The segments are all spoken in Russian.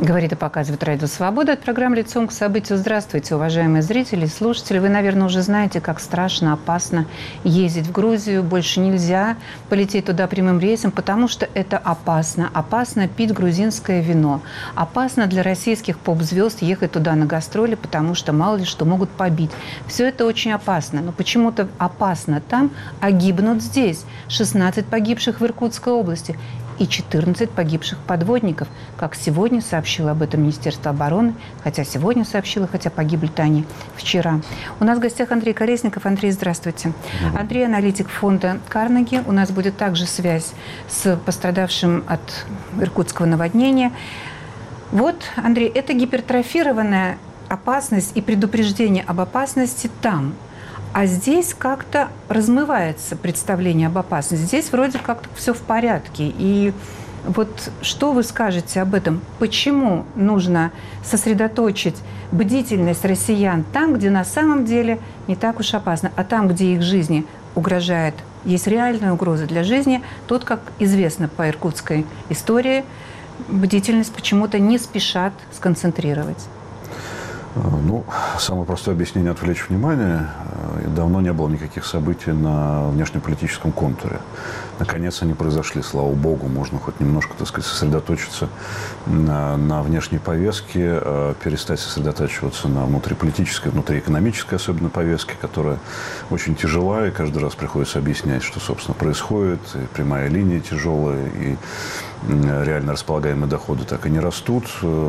Говорит и показывает Радио Свобода. От программы «Лицом к событию». Здравствуйте, уважаемые зрители и слушатели. Вы, наверное, уже знаете, как страшно, опасно ездить в Грузию. Больше нельзя полететь туда прямым рейсом, потому что это опасно. Опасно пить грузинское вино. Опасно для российских поп-звезд ехать туда на гастроли, потому что мало ли что могут побить. Все это очень опасно. Но почему-то опасно там, а гибнут здесь. 16 погибших в Иркутской области и 14 погибших подводников, как сегодня сообщило об этом Министерство обороны, хотя сегодня сообщило, хотя погибли-то они вчера. У нас в гостях Андрей Колесников. Андрей, здравствуйте. Андрей, аналитик фонда Карнеги. У нас будет также связь с пострадавшим от иркутского наводнения. Вот, Андрей, это гипертрофированная опасность и предупреждение об опасности там. А здесь как-то размывается представление об опасности. Здесь вроде как-то все в порядке. И вот что вы скажете об этом? Почему нужно сосредоточить бдительность россиян там, где на самом деле не так уж опасно, а там, где их жизни угрожает, есть реальная угроза для жизни, тут, как известно по иркутской истории, бдительность почему-то не спешат сконцентрировать? Ну, самое простое объяснение – отвлечь внимание. Давно не было никаких событий на внешнеполитическом контуре. Наконец они произошли, слава богу. Можно хоть немножко, так сказать, сосредоточиться на внешней повестке, перестать сосредотачиваться на внутриполитической, внутриэкономической особенно повестке, которая очень тяжела, и каждый раз приходится объяснять, что, собственно, происходит. И прямая линия тяжелая, и реально располагаемые доходы так и не растут.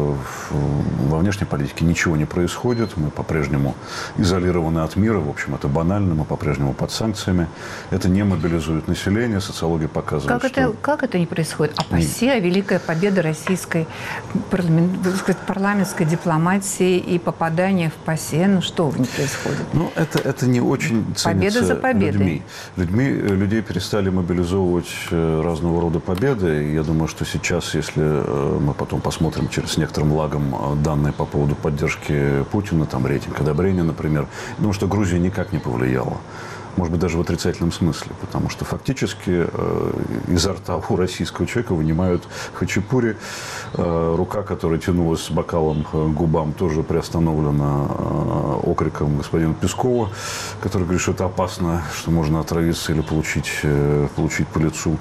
Во внешней политике ничего не происходит. Мы по-прежнему изолированы от мира. В общем, это банально. Мы по-прежнему под санкциями. Это не мобилизует население. Социология показывает, как это не происходит? А ПАСЕ, великая победа российской парламентской дипломатии и попадание в ПАСЕ. Ну, что не происходит? Ну, это не очень ценится победа за победой. Людей перестали мобилизовывать разного рода победы. Я думаю, что сейчас, если мы потом посмотрим с некоторым лагом данные по поводу поддержки Путина, там рейтинг одобрения, например, я думаю, что Грузия никак не повлияла. Может быть, даже в отрицательном смысле, потому что фактически изо рта у российского человека вынимают хачапури. Рука, которая тянулась с бокалом к губам, тоже приостановлена окриком господина Пескова, который говорит, что это опасно, что можно отравиться или получить по лицу.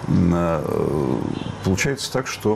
Получается так, что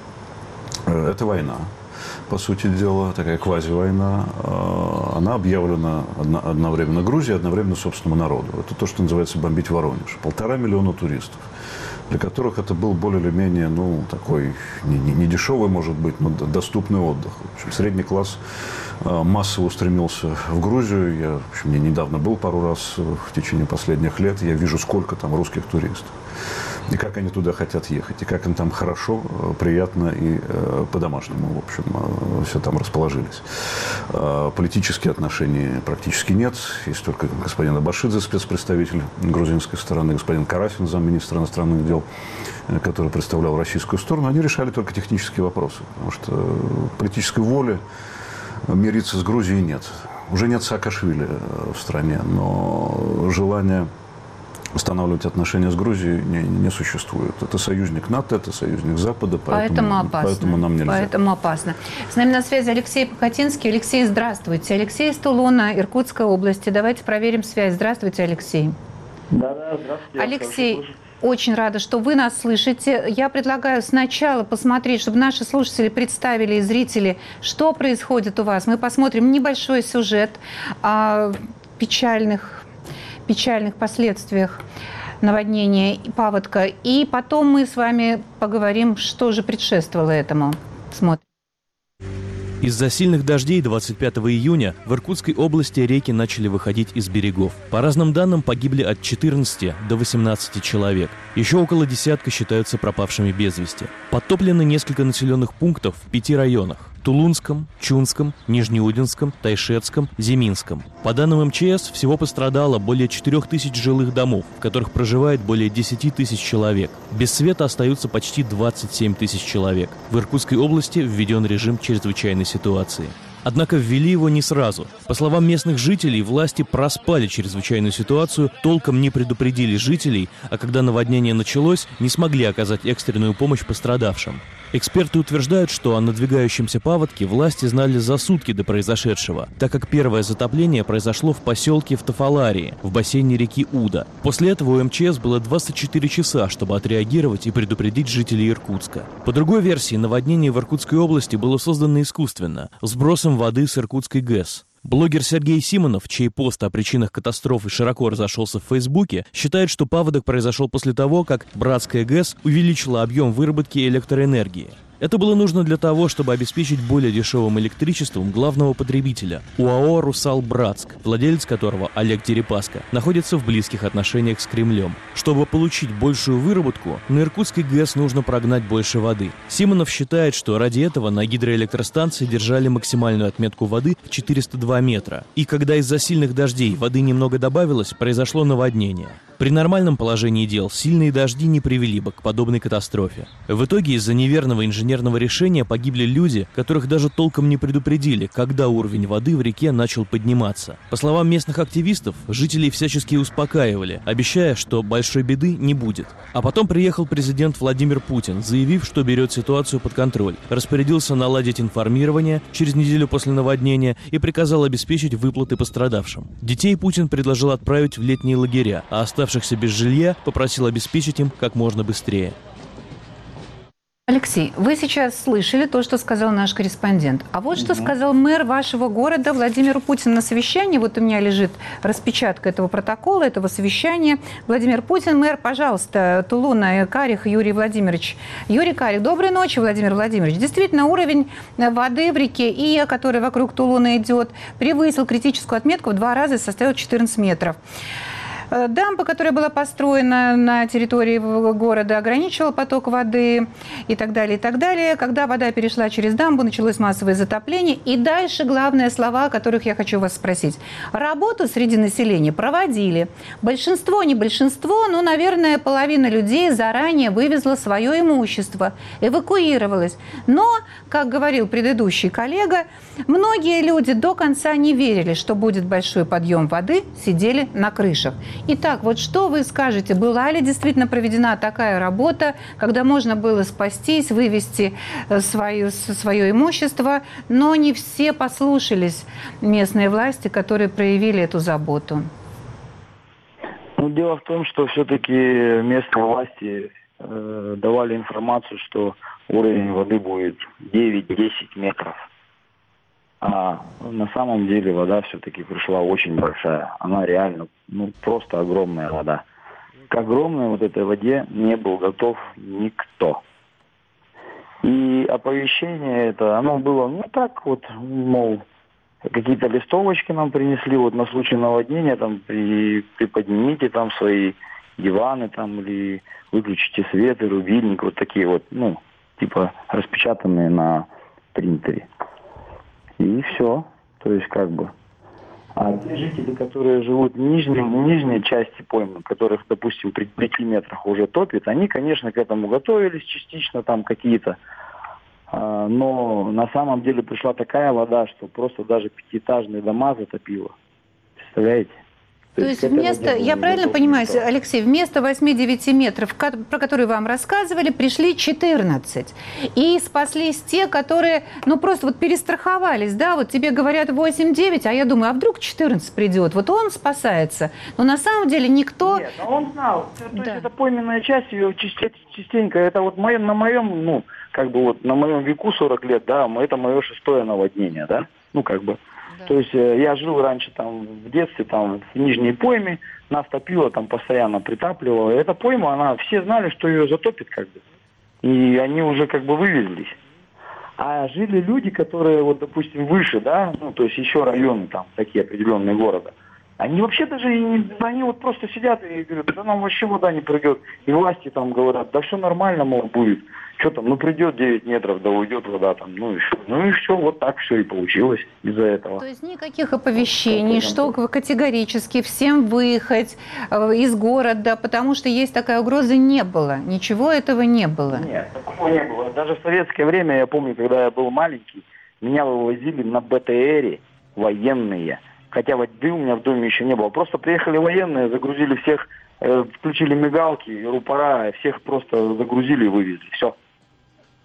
это война. По сути дела, такая квази-война, она объявлена одновременно Грузии, одновременно собственному народу. Это то, что называется бомбить Воронеж. 1,5 миллиона туристов, для которых это был более или менее, такой, не дешевый, может быть, но доступный отдых. В общем, средний класс массово устремился в Грузию. Я, в общем, недавно был пару раз в течение последних лет. Я вижу, сколько там русских туристов. И как они туда хотят ехать, и как им там хорошо, приятно и по-домашнему, в общем, все там расположились. Политические отношения практически нет. Есть только господин Абашидзе, спецпредставитель грузинской стороны, господин Карасин, замминистра иностранных дел, который представлял российскую сторону. Они решали только технические вопросы, потому что политической воли мириться с Грузией нет. Уже нет Саакашвили в стране, но желание устанавливать отношения с Грузией не существует. Это союзник НАТО, это союзник Запада, поэтому нам нельзя. Поэтому опасно. С нами на связи Алексей Покатинский. Алексей, здравствуйте. Алексей из Тулуна, Иркутской области. Давайте проверим связь. Здравствуйте, Алексей. Да, здравствуйте. Алексей, очень рада, что вы нас слышите. Я предлагаю сначала посмотреть, чтобы наши слушатели представили и зрители, что происходит у вас. Мы посмотрим небольшой сюжет о печальных последствиях наводнения и паводка. И потом мы с вами поговорим, что же предшествовало этому. Смотрим. Из-за сильных дождей 25 июня в Иркутской области реки начали выходить из берегов. По разным данным, погибли от 14 до 18 человек. Еще около десятка считаются пропавшими без вести. Подтоплены несколько населенных пунктов в 5 районах: Тулунском, Чунском, Нижнеудинском, Тайшетском, Зиминском. По данным МЧС, всего пострадало более 4000 жилых домов, в которых проживает более 10 тысяч человек. Без света остаются почти 27 тысяч человек. В Иркутской области введен режим чрезвычайной ситуации. Однако ввели его не сразу. По словам местных жителей, власти проспали чрезвычайную ситуацию, толком не предупредили жителей, а когда наводнение началось, не смогли оказать экстренную помощь пострадавшим. Эксперты утверждают, что о надвигающемся паводке власти знали за сутки до произошедшего, так как первое затопление произошло в поселке Тавталарии, в бассейне реки Уда. После этого у МЧС было 24 часа, чтобы отреагировать и предупредить жителей Иркутска. По другой версии, наводнение в Иркутской области было создано искусственно, сбросом воды с Иркутской ГЭС. Блогер Сергей Симонов, чей пост о причинах катастрофы широко разошелся в Фейсбуке, считает, что паводок произошел после того, как Братская ГЭС увеличила объем выработки электроэнергии. Это было нужно для того, чтобы обеспечить более дешевым электричеством главного потребителя – УАО «Русал-Братск», владелец которого, Олег Дерипаска, находится в близких отношениях с Кремлем. Чтобы получить большую выработку, на Иркутской ГЭС нужно прогнать больше воды. Симонов считает, что ради этого на гидроэлектростанции держали максимальную отметку воды в 402 метра. И когда из-за сильных дождей воды немного добавилось, произошло наводнение. При нормальном положении дел сильные дожди не привели бы к подобной катастрофе. В итоге из-за неверного инженерного решения погибли люди, которых даже толком не предупредили, когда уровень воды в реке начал подниматься. По словам местных активистов, жителей всячески успокаивали, обещая, что большой беды не будет. А потом приехал президент Владимир Путин, заявив, что берет ситуацию под контроль, распорядился наладить информирование через неделю после наводнения и приказал обеспечить выплаты пострадавшим. Детей Путин предложил отправить в летние лагеря, а оставшихся без жилья попросил обеспечить им как можно быстрее. Алексей, вы сейчас слышали то, что сказал наш корреспондент. А вот что сказал мэр вашего города Владимир Путин на совещании. Вот у меня лежит распечатка этого протокола, этого совещания. Владимир Путин, мэр, пожалуйста, Тулуна, Карих Юрий Владимирович. Юрий Карих, доброй ночи, Владимир Владимирович. Действительно, уровень воды в реке Ия, который вокруг Тулуна идет, превысил критическую отметку в 2 раза и составил 14 метров. Дамба, которая была построена на территории города, ограничивала поток воды и так далее, и так далее. Когда вода перешла через дамбу, началось массовое затопление. И дальше главные слова, о которых я хочу вас спросить. Работу среди населения проводили. Большинство, не большинство, но, наверное, половина людей заранее вывезла свое имущество, эвакуировалась. Но, как говорил предыдущий коллега, многие люди до конца не верили, что будет большой подъем воды, сидели на крышах. Итак, вот что вы скажете, была ли действительно проведена такая работа, когда можно было спастись, вывести свое имущество, но не все послушались местные власти, которые проявили эту заботу? Ну, дело в том, что все-таки местные власти давали информацию, что уровень воды будет 9-10 метров. А на самом деле вода все-таки пришла очень большая. Она реально, просто огромная вода. К огромной вот этой воде не был готов никто. И оповещение это, оно было, так вот, мол, какие-то листовочки нам принесли, вот на случай наводнения, там, приподнимите там свои диваны, там, или выключите свет и рубильник, вот такие вот, типа распечатанные на принтере. И все. То есть А те жители, которые живут в нижней части поймы, которых, допустим, при 5 метрах уже топит, они, конечно, к этому готовились частично, там какие-то. Но на самом деле пришла такая вода, что просто даже 5-этажные дома затопило. Представляете? То есть вместо, я правильно понимаю, Алексей, вместо 8-9 метров, про которые вам рассказывали, пришли 14. И спаслись те, которые, просто вот перестраховались, да, вот тебе говорят 8-9, а я думаю, а вдруг 14 придет, вот он спасается. Но на самом деле никто... Нет, он знал. То есть это пойменная часть, ее частенько, это вот на моем, на моем веку 40 лет, да, это мое 6-е наводнение, да, Да. То есть я жил раньше там в детстве там в Нижней пойме, нас топило, там постоянно притапливало. Эта пойма, она, все знали, что ее затопит И они уже вывезлись. А жили люди, которые, вот, допустим, выше, да, то есть еще районы там, такие определенные города. Они вообще даже, они вот просто сидят и говорят, да нам вообще вода не придет. И власти там говорят, да все нормально, мол, будет. Что там, придет 9 метров, да уйдет вода там, и все, вот так все и получилось из-за этого. То есть никаких оповещений, что категорически всем выехать из города, потому что есть такая угроза, не было. Ничего этого не было. Нет, такого не было. Даже в советское время, я помню, когда я был маленький, меня вывозили на БТРе военные. Хотя воды у меня в доме еще не было. Просто приехали военные, загрузили всех, включили мигалки, рупора, всех просто загрузили и вывезли. Все.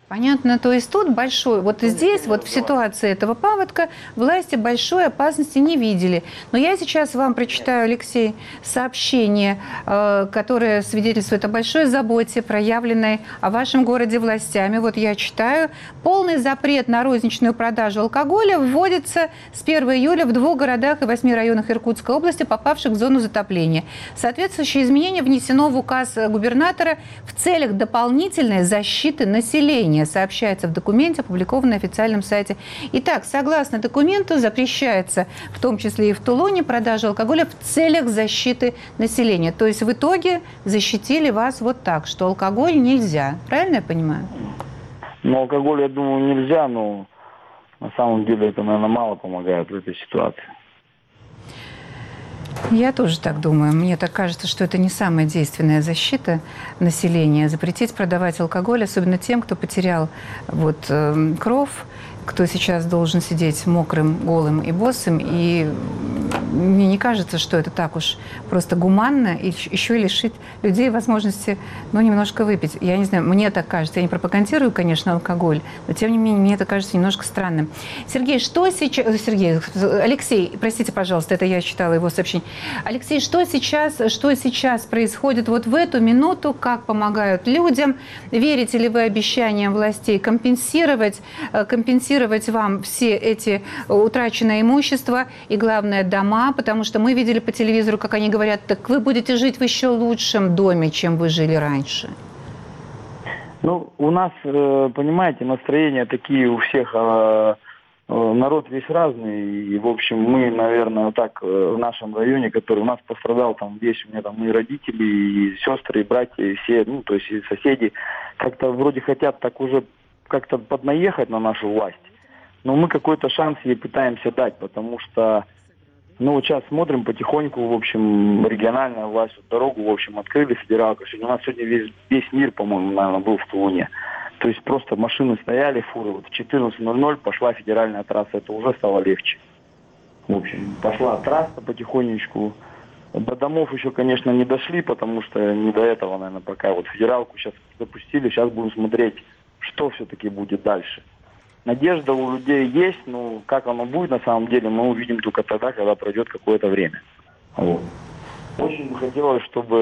Понятно, то есть тут большой, вот здесь, вот в ситуации этого паводка, власти большой опасности не видели. Но я сейчас вам прочитаю, Алексей, сообщение, которое свидетельствует о большой заботе, проявленной о вашем городе властями. Вот я читаю. Полный запрет на розничную продажу алкоголя вводится с 1 июля в 2 городах и 8 районах Иркутской области, попавших в зону затопления. Соответствующее изменение внесено в указ губернатора в целях дополнительной защиты населения, сообщается в документе, опубликованном на официальном сайте. Итак, согласно документу, запрещается, в том числе и в Тулуне, продажа алкоголя в целях защиты населения. То есть в итоге защитили вас вот так, что алкоголь нельзя. Правильно я понимаю? Ну, алкоголь, я думаю, нельзя, но на самом деле это, наверное, мало помогает в этой ситуации. Я тоже так думаю. Мне так кажется, что это не самая действенная защита населения. Запретить продавать алкоголь, особенно тем, кто потерял кров, кто сейчас должен сидеть мокрым, голым и босым. И мне не кажется, что это так уж просто гуманно, и еще и лишить людей возможности, немножко выпить. Я не знаю, мне так кажется. Я не пропагандирую, конечно, алкоголь, но тем не менее, мне это кажется немножко странным. Алексей, простите, пожалуйста, это я читала его сообщение. Алексей, что сейчас происходит вот в эту минуту, как помогают людям? Верите ли вы обещаниям властей компенсировать вам все эти утраченное имущество и, главное, дома? Потому что мы видели по телевизору, как они говорят, так вы будете жить в еще лучшем доме, чем вы жили раньше. Ну, у нас, понимаете, настроения такие у всех, народ весь разный. И, в общем, мы, наверное, вот так в нашем районе, который у нас пострадал, там весь, у меня там и родители, и сестры, и братья, и все, то есть и соседи, как-то вроде хотят так уже как-то поднаехать на нашу власть. Но мы какой-то шанс ей пытаемся дать, потому что, вот сейчас смотрим потихоньку, в общем, региональная власть, дорогу, в общем, открыли, федералка. У нас сегодня весь мир, по-моему, наверное, был в Тулуне. То есть просто машины стояли, фуры. Вот в 14:00 пошла федеральная трасса, это уже стало легче. В общем, пошла трасса потихонечку. До домов еще, конечно, не дошли, потому что не до этого, наверное, пока. Вот федералку сейчас запустили, сейчас будем смотреть, что все-таки будет дальше. Надежда у людей есть, но как оно будет на самом деле, мы увидим только тогда, когда пройдет какое-то время. Вот. Очень бы хотелось,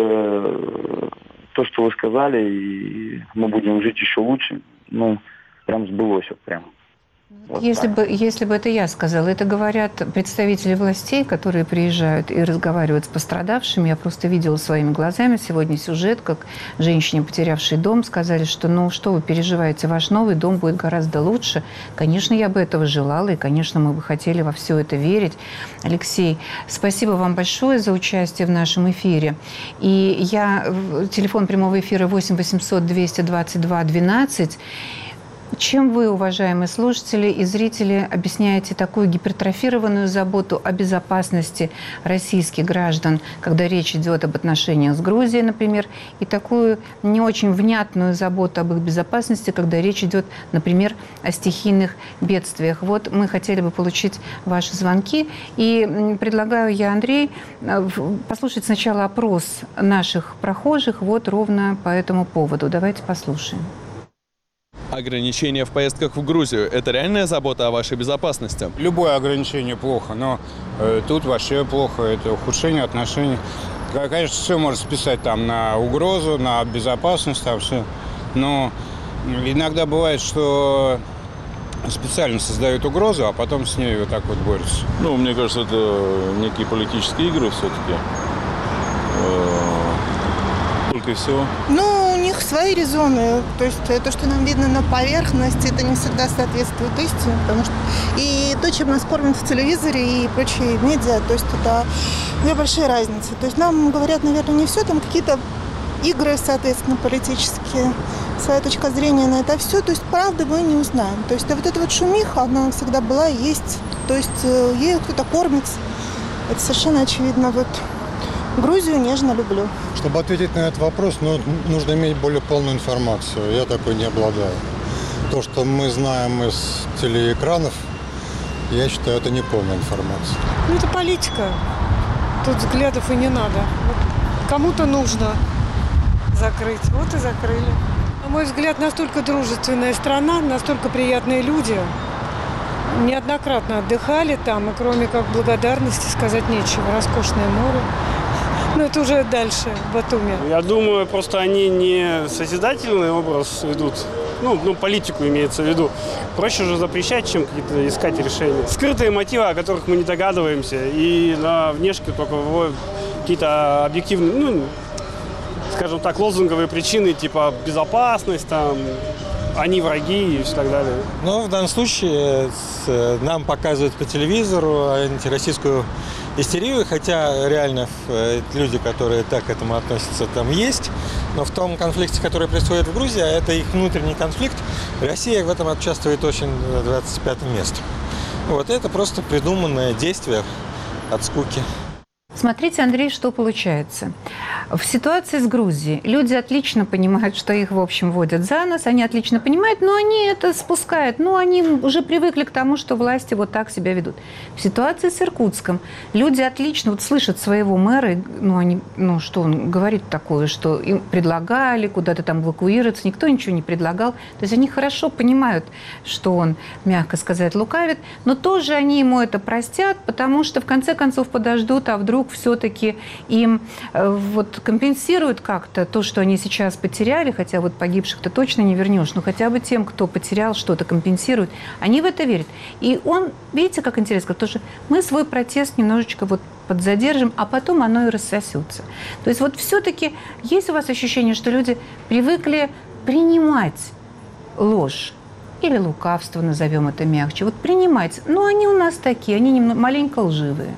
чтобы то, что вы сказали, и мы будем жить еще лучше, прям сбылось вот прям. Вот если бы это я сказала, это говорят представители властей, которые приезжают и разговаривают с пострадавшими. Я просто видела своими глазами сегодня сюжет, как женщине, потерявшей дом, сказали, что что вы переживаете, ваш новый дом будет гораздо лучше. Конечно, я бы этого желала, и, конечно, мы бы хотели во все это верить. Алексей, спасибо вам большое за участие в нашем эфире. И телефон прямого эфира 8 800 222 12. Чем вы, уважаемые слушатели и зрители, объясняете такую гипертрофированную заботу о безопасности российских граждан, когда речь идет об отношениях с Грузией, например, и такую не очень внятную заботу об их безопасности, когда речь идет, например, о стихийных бедствиях? Вот мы хотели бы получить ваши звонки, и предлагаю я, Андрей, послушать сначала опрос наших прохожих вот ровно по этому поводу. Давайте послушаем. Ограничения в поездках в Грузию – это реальная забота о вашей безопасности? Любое ограничение плохо, но тут вообще плохо. Это ухудшение отношений. Конечно, все можно списать на угрозу, на безопасность, там все. Но иногда бывает, что специально создают угрозу, а потом с ней вот так вот борются. Мне кажется, это некие политические игры все-таки. Только и всего. У них свои резоны. То есть то, что нам видно на поверхности, это не всегда соответствует истине. Потому что и то, чем нас кормят в телевизоре и прочие медиа, то есть это две большие разницы. То есть нам говорят, наверное, не все, там какие-то игры, соответственно, политические, своя точка зрения на это все. То есть правды мы не узнаем. То есть вот эта вот шумиха, она всегда была и есть. То есть ею кто-то кормится. Это совершенно очевидно. Грузию нежно люблю. Чтобы ответить на этот вопрос, нужно иметь более полную информацию. Я такой не обладаю. То, что мы знаем из телеэкранов, я считаю, это не полная информация. Это политика. Тут взглядов и не надо. Кому-то нужно закрыть. Вот и закрыли. На мой взгляд, настолько дружественная страна, настолько приятные люди. Неоднократно отдыхали там, и кроме как благодарности сказать нечего. Роскошное море. Но это уже дальше, в Батуми. Я думаю, просто они не созидательный образ ведут. Ну, политику имеется в виду. Проще же запрещать, чем какие-то искать решения. Скрытые мотивы, о которых мы не догадываемся, и на внешке только выводят какие-то объективные, скажем так, лозунговые причины, типа безопасность, там, они враги и все так далее. Ну, в данном случае нам показывают по телевизору антироссийскую истерию, хотя реально люди, которые так к этому относятся, там есть. Но в том конфликте, который происходит в Грузии, а это их внутренний конфликт, Россия в этом участвует очень 25-м местом. Вот это просто придуманное действие от скуки. Смотрите, Андрей, что получается. В ситуации с Грузией люди отлично понимают, что их, в общем, водят за нос, они отлично понимают, но они это спускают, они уже привыкли к тому, что власти вот так себя ведут. В ситуации с Иркутском люди отлично слышат своего мэра, что он говорит такое, что им предлагали куда-то там эвакуироваться, никто ничего не предлагал. То есть они хорошо понимают, что он, мягко сказать, лукавит, но тоже они ему это простят, потому что в конце концов подождут, а вдруг все-таки им компенсируют как-то то, что они сейчас потеряли, хотя погибших-то точно не вернешь, но хотя бы тем, кто потерял, что-то компенсируют. Они в это верят. И он, видите, как интересно, тоже мы свой протест немножечко подзадержим, а потом оно и рассосется. То есть все-таки есть у вас ощущение, что люди привыкли принимать ложь или лукавство, назовем это мягче, принимать. Но они у нас такие, они маленько лживые.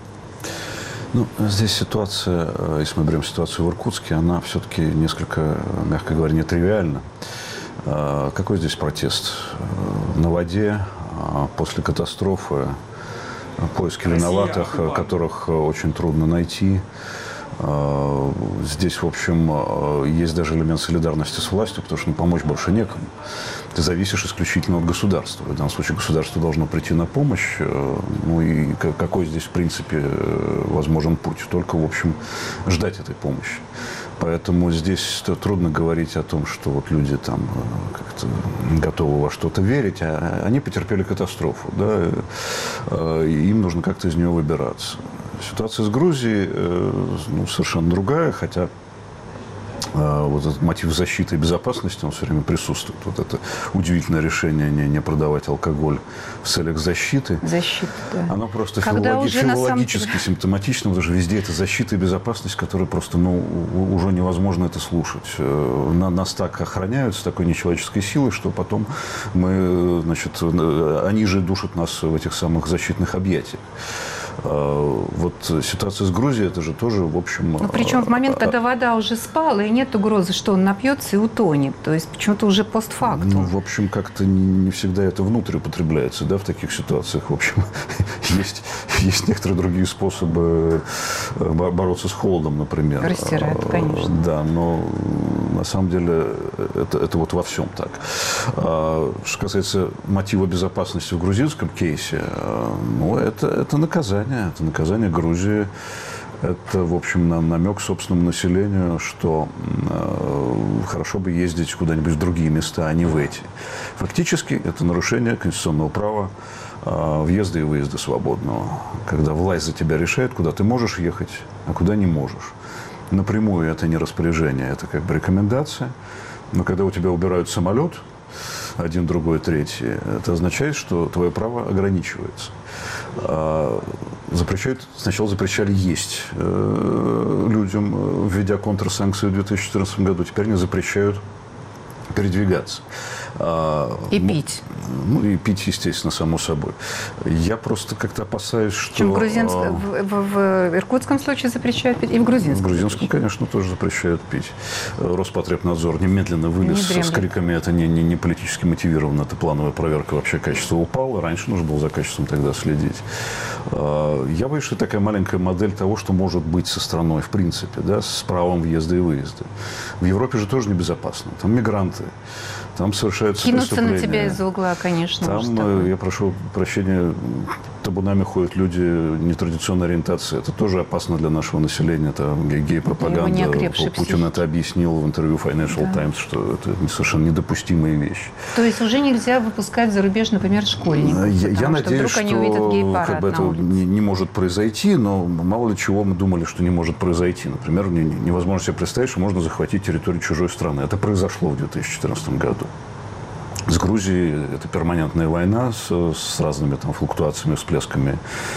Здесь ситуация, если мы берем ситуацию в Иркутске, она все-таки несколько, мягко говоря, нетривиальна. Какой здесь протест? На воде, после катастрофы, поиски виноватых, которых очень трудно найти. Здесь, в общем, есть даже элемент солидарности с властью, потому что помочь больше некому. Ты зависишь исключительно от государства. В данном случае государство должно прийти на помощь. И какой здесь, в принципе, возможен путь? Только, в общем, ждать этой помощи. Поэтому здесь трудно говорить о том, что люди там как-то готовы во что-то верить, а они потерпели катастрофу. Да? И им нужно как-то из нее выбираться. Ситуация с Грузией совершенно другая, хотя этот мотив защиты и безопасности, он все время присутствует. Это удивительное решение не продавать алкоголь в целях защиты. Защита, да. Оно просто филологически симптоматично, потому что везде это защита и безопасность, которая просто, уже невозможно это слушать. Нас так охраняют с такой нечеловеческой силой, что потом они же душат нас в этих самых защитных объятиях. Ситуация с Грузией, это же тоже, в общем... Причем в момент, когда вода уже спала, и нет угрозы, что он напьется и утонет. То есть почему-то уже постфактум. В общем, как-то не всегда это внутрь употребляется, да, в таких ситуациях. В общем, есть некоторые другие способы бороться с холодом, например. Растирать, конечно. Да, но на самом деле это во всем так. Что касается мотива безопасности в грузинском кейсе, это наказание. Это наказание Грузии. Это, в общем, намек собственному населению, что хорошо бы ездить куда-нибудь в другие места, а не в эти. Фактически, это нарушение конституционного права въезда и выезда свободного. Когда власть за тебя решает, куда ты можешь ехать, а куда не можешь. Напрямую это не распоряжение, это как бы рекомендация. Но когда у тебя убирают самолет, один, другой, третий, это означает, что твое право ограничивается. Сначала запрещали есть людям, введя контрсанкции в 2014 году. Теперь они запрещают передвигаться. И пить. И пить, естественно, само собой. Я просто как-то опасаюсь, что... Чем в иркутском случае запрещают пить, и в грузинском? В грузинском, конечно, тоже запрещают пить. Роспотребнадзор немедленно вылез с криками, это не политически мотивировано, это плановая проверка, вообще качество упало. Раньше нужно было за качеством тогда следить. Я боюсь, что такая маленькая модель того, что может быть со страной, в принципе, да, с правом въезда и выезда. В Европе же тоже небезопасно. Там мигранты. Там совершаются кинуться преступления. На тебя из-за угла, конечно. Там, я прошу прощения, табунами ходят люди нетрадиционной ориентации. Это тоже опасно для нашего населения. Это гей-пропаганда. Путин это объяснил в интервью Financial Times, что это совершенно недопустимые вещи. То есть уже нельзя выпускать за рубеж, например, школьников? Я надеюсь, что как бы это не может произойти, но мало ли чего мы думали, что не может произойти. Например, невозможно себе представить, что можно захватить территорию чужой страны. Это произошло в 2014 году. С Грузией это перманентная война с разными там флуктуациями, всплесками.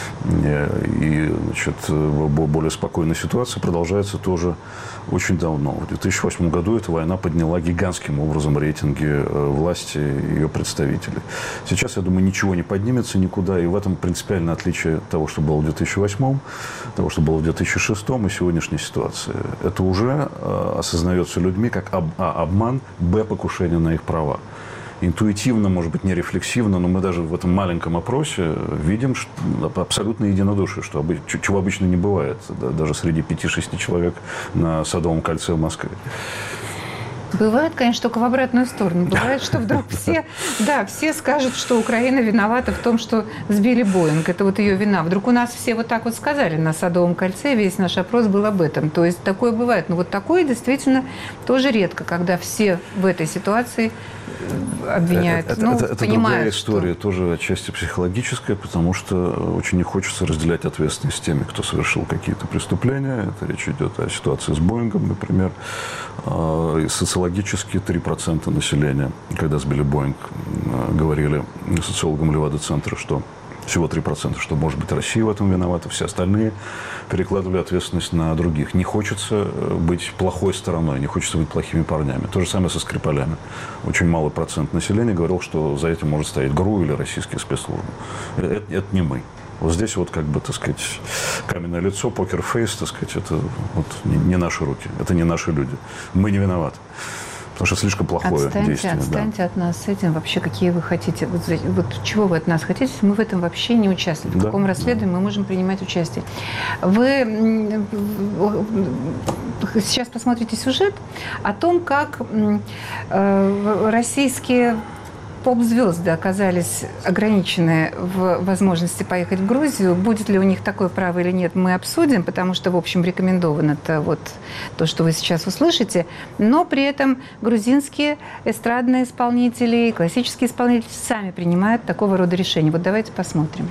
И, значит, более спокойная ситуация продолжается тоже очень давно. В 2008 году эта война подняла гигантским образом рейтинги власти и ее представителей. Сейчас, я думаю, ничего не поднимется никуда. И в этом принципиальное отличие того, что было в 2008, того, что было в 2006 и сегодняшней ситуации. Это уже осознается людьми как обман, покушение на их права. Интуитивно, может быть, не рефлексивно, но мы даже в этом маленьком опросе видим абсолютно единодушие, чего обычно не бывает, даже среди 5-6 человек на Садовом кольце в Москве. Бывает, конечно, только в обратную сторону. Бывает, что вдруг все скажут, что Украина виновата в том, что сбили Боинг. Это вот ее вина. Вдруг у нас все вот так вот сказали на Садовом кольце, весь наш опрос был об этом. То есть такое бывает. Но вот такое действительно тоже редко, когда все в этой ситуации обвиняют. Это другая история, тоже отчасти психологическая, потому что очень не хочется разделять ответственность с теми, кто совершил какие-то преступления. Это речь идет о ситуации с Боингом, например. Социологически 3% населения, когда сбили Боинг, говорили социологам Левада-центра, что всего 3%, что, может быть, Россия в этом виновата, все остальные перекладывали ответственность на других. Не хочется быть плохой стороной, не хочется быть плохими парнями. То же самое со Скрипалями. Очень малый процент населения говорил, что за этим может стоять ГРУ или российские спецслужбы. Это не мы. Вот здесь вот, как бы, так сказать, каменное лицо, покер-фейс, так сказать, это вот не наши руки, это не наши люди. Мы не виноваты. Потому что слишком плохое действие. Отстаньте от нас с этим. Вообще, какие вы хотите? Вот чего вы от нас хотите? Мы в этом вообще не участвуем. В каком расследовании мы можем принимать участие? Вы сейчас посмотрите сюжет о том, как российские поп-звезды оказались ограничены в возможности поехать в Грузию. Будет ли у них такое право или нет, мы обсудим, потому что, в общем, рекомендовано это вот то, что вы сейчас услышите. Но при этом грузинские эстрадные исполнители и классические исполнители сами принимают такого рода решения. Вот давайте посмотрим.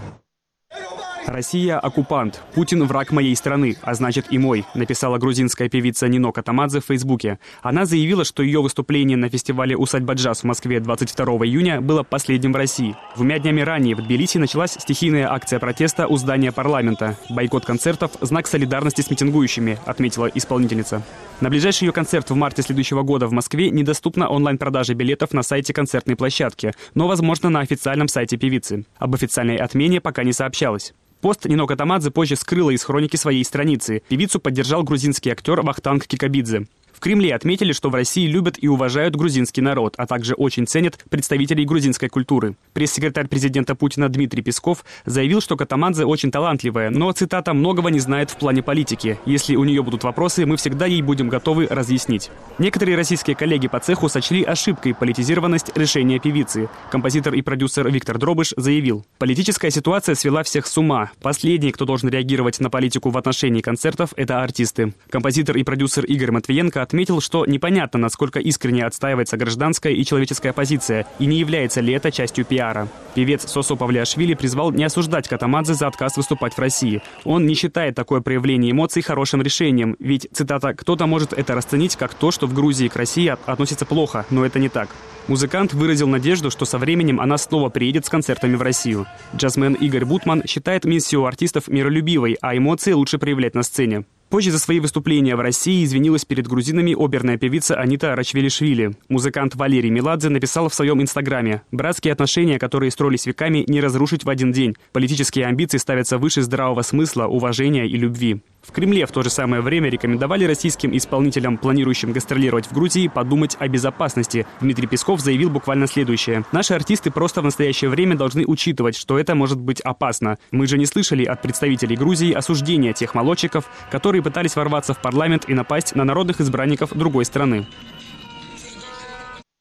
«Россия – оккупант. Путин – враг моей страны, а значит и мой», написала грузинская певица Нино Катамадзе в Фейсбуке. Она заявила, что ее выступление на фестивале «Усадьба джаз» в Москве 22 июня было последним в России. 2 днями ранее в Тбилиси началась стихийная акция протеста у здания парламента. Бойкот концертов – знак солидарности с митингующими, отметила исполнительница. На ближайший ее концерт в марте следующего года в Москве недоступна онлайн-продажа билетов на сайте концертной площадки, но, возможно, на официальном сайте певицы. Об официальной отмене пока не сообщалось. Пост Нино Катамадзе позже скрыла из хроники своей страницы. Певицу поддержал грузинский актер Вахтанг Кикабидзе. В Кремле отметили, что в России любят и уважают грузинский народ, а также очень ценят представителей грузинской культуры. Пресс-секретарь президента Путина Дмитрий Песков заявил, что Катамадзе очень талантливая, но, цитата, «многого не знает в плане политики. Если у нее будут вопросы, мы всегда ей будем готовы разъяснить». Некоторые российские коллеги по цеху сочли ошибкой политизированность решения певицы. Композитор и продюсер Виктор Дробыш заявил: «Политическая ситуация свела всех с ума. Последний, кто должен реагировать на политику в отношении концертов, это артисты». Композитор и продюсер Игорь Матвиенко отметил, что непонятно, насколько искренне отстаивается гражданская и человеческая позиция, и не является ли это частью пиара. Певец Сосо Павлиашвили призвал не осуждать Катамадзе за отказ выступать в России. Он не считает такое проявление эмоций хорошим решением, ведь, цитата, «кто-то может это расценить как то, что в Грузии к России относится плохо, но это не так». Музыкант выразил надежду, что со временем она снова приедет с концертами в Россию. Джазмен Игорь Бутман считает миссию артистов миролюбивой, а эмоции лучше проявлять на сцене. Позже за свои выступления в России извинилась перед грузинами оперная певица Анита Рачвелишвили. Музыкант Валерий Меладзе написал в своем инстаграме: «Братские отношения, которые строились веками, не разрушить в один день. Политические амбиции ставятся выше здравого смысла, уважения и любви». В Кремле в то же самое время рекомендовали российским исполнителям, планирующим гастролировать в Грузии, подумать о безопасности. Дмитрий Песков заявил буквально следующее: «Наши артисты просто в настоящее время должны учитывать, что это может быть опасно. Мы же не слышали от представителей Грузии осуждения тех молодчиков, которые пытались ворваться в парламент и напасть на народных избранников другой страны».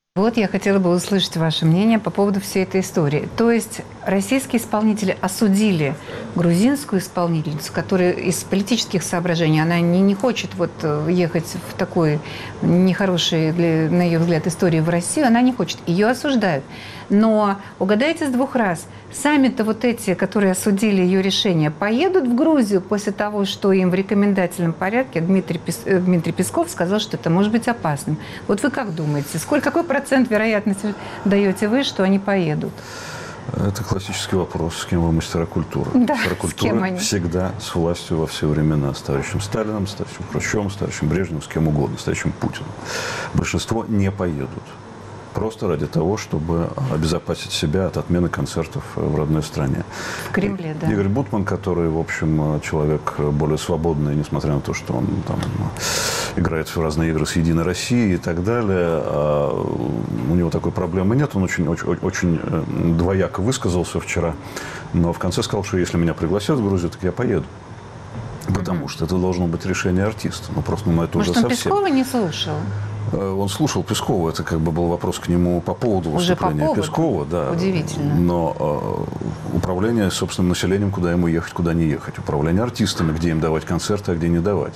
Вот я хотела бы услышать ваше мнение по поводу всей этой истории. То есть российские исполнители осудили грузинскую исполнительницу, которая из политических соображений, она не хочет вот ехать в такой нехорошей, на ее взгляд, истории в Россию, она не хочет. Ее осуждают. Но угадайте с двух раз, сами-то вот эти, которые осудили ее решение, поедут в Грузию после того, что им в рекомендательном порядке Дмитрий Песков сказал, что это может быть опасным. Вот вы как думаете, какой процент вероятности даете вы, что они поедут? Это классический вопрос, с кем вы мастера культуры. Да, мастера культуры всегда с властью во все времена. С товарищем Сталиным, с товарищем Хрущевым, с товарищем Брежневым, с кем угодно, с товарищем Путиным. Большинство не поедут. Просто ради того, чтобы обезопасить себя от отмены концертов в родной стране. В Кремле, да. Игорь Бутман, который, в общем, человек более свободный, несмотря на то, что он там играет в разные игры с «Единой Россией» и так далее, у него такой проблемы нет. Он очень двояко высказался вчера, но в конце сказал, что если меня пригласят в Грузию, так я поеду. Потому что это должно быть решение артиста. Ну, просто это может, уже он совсем... Пескова не слушал? Он слушал Пескова, это как бы был вопрос к нему по поводу выступления Пескова. Да. Удивительно. Но управление собственным населением, куда ему ехать, куда не ехать. Управление артистами, где им давать концерты, а где не давать.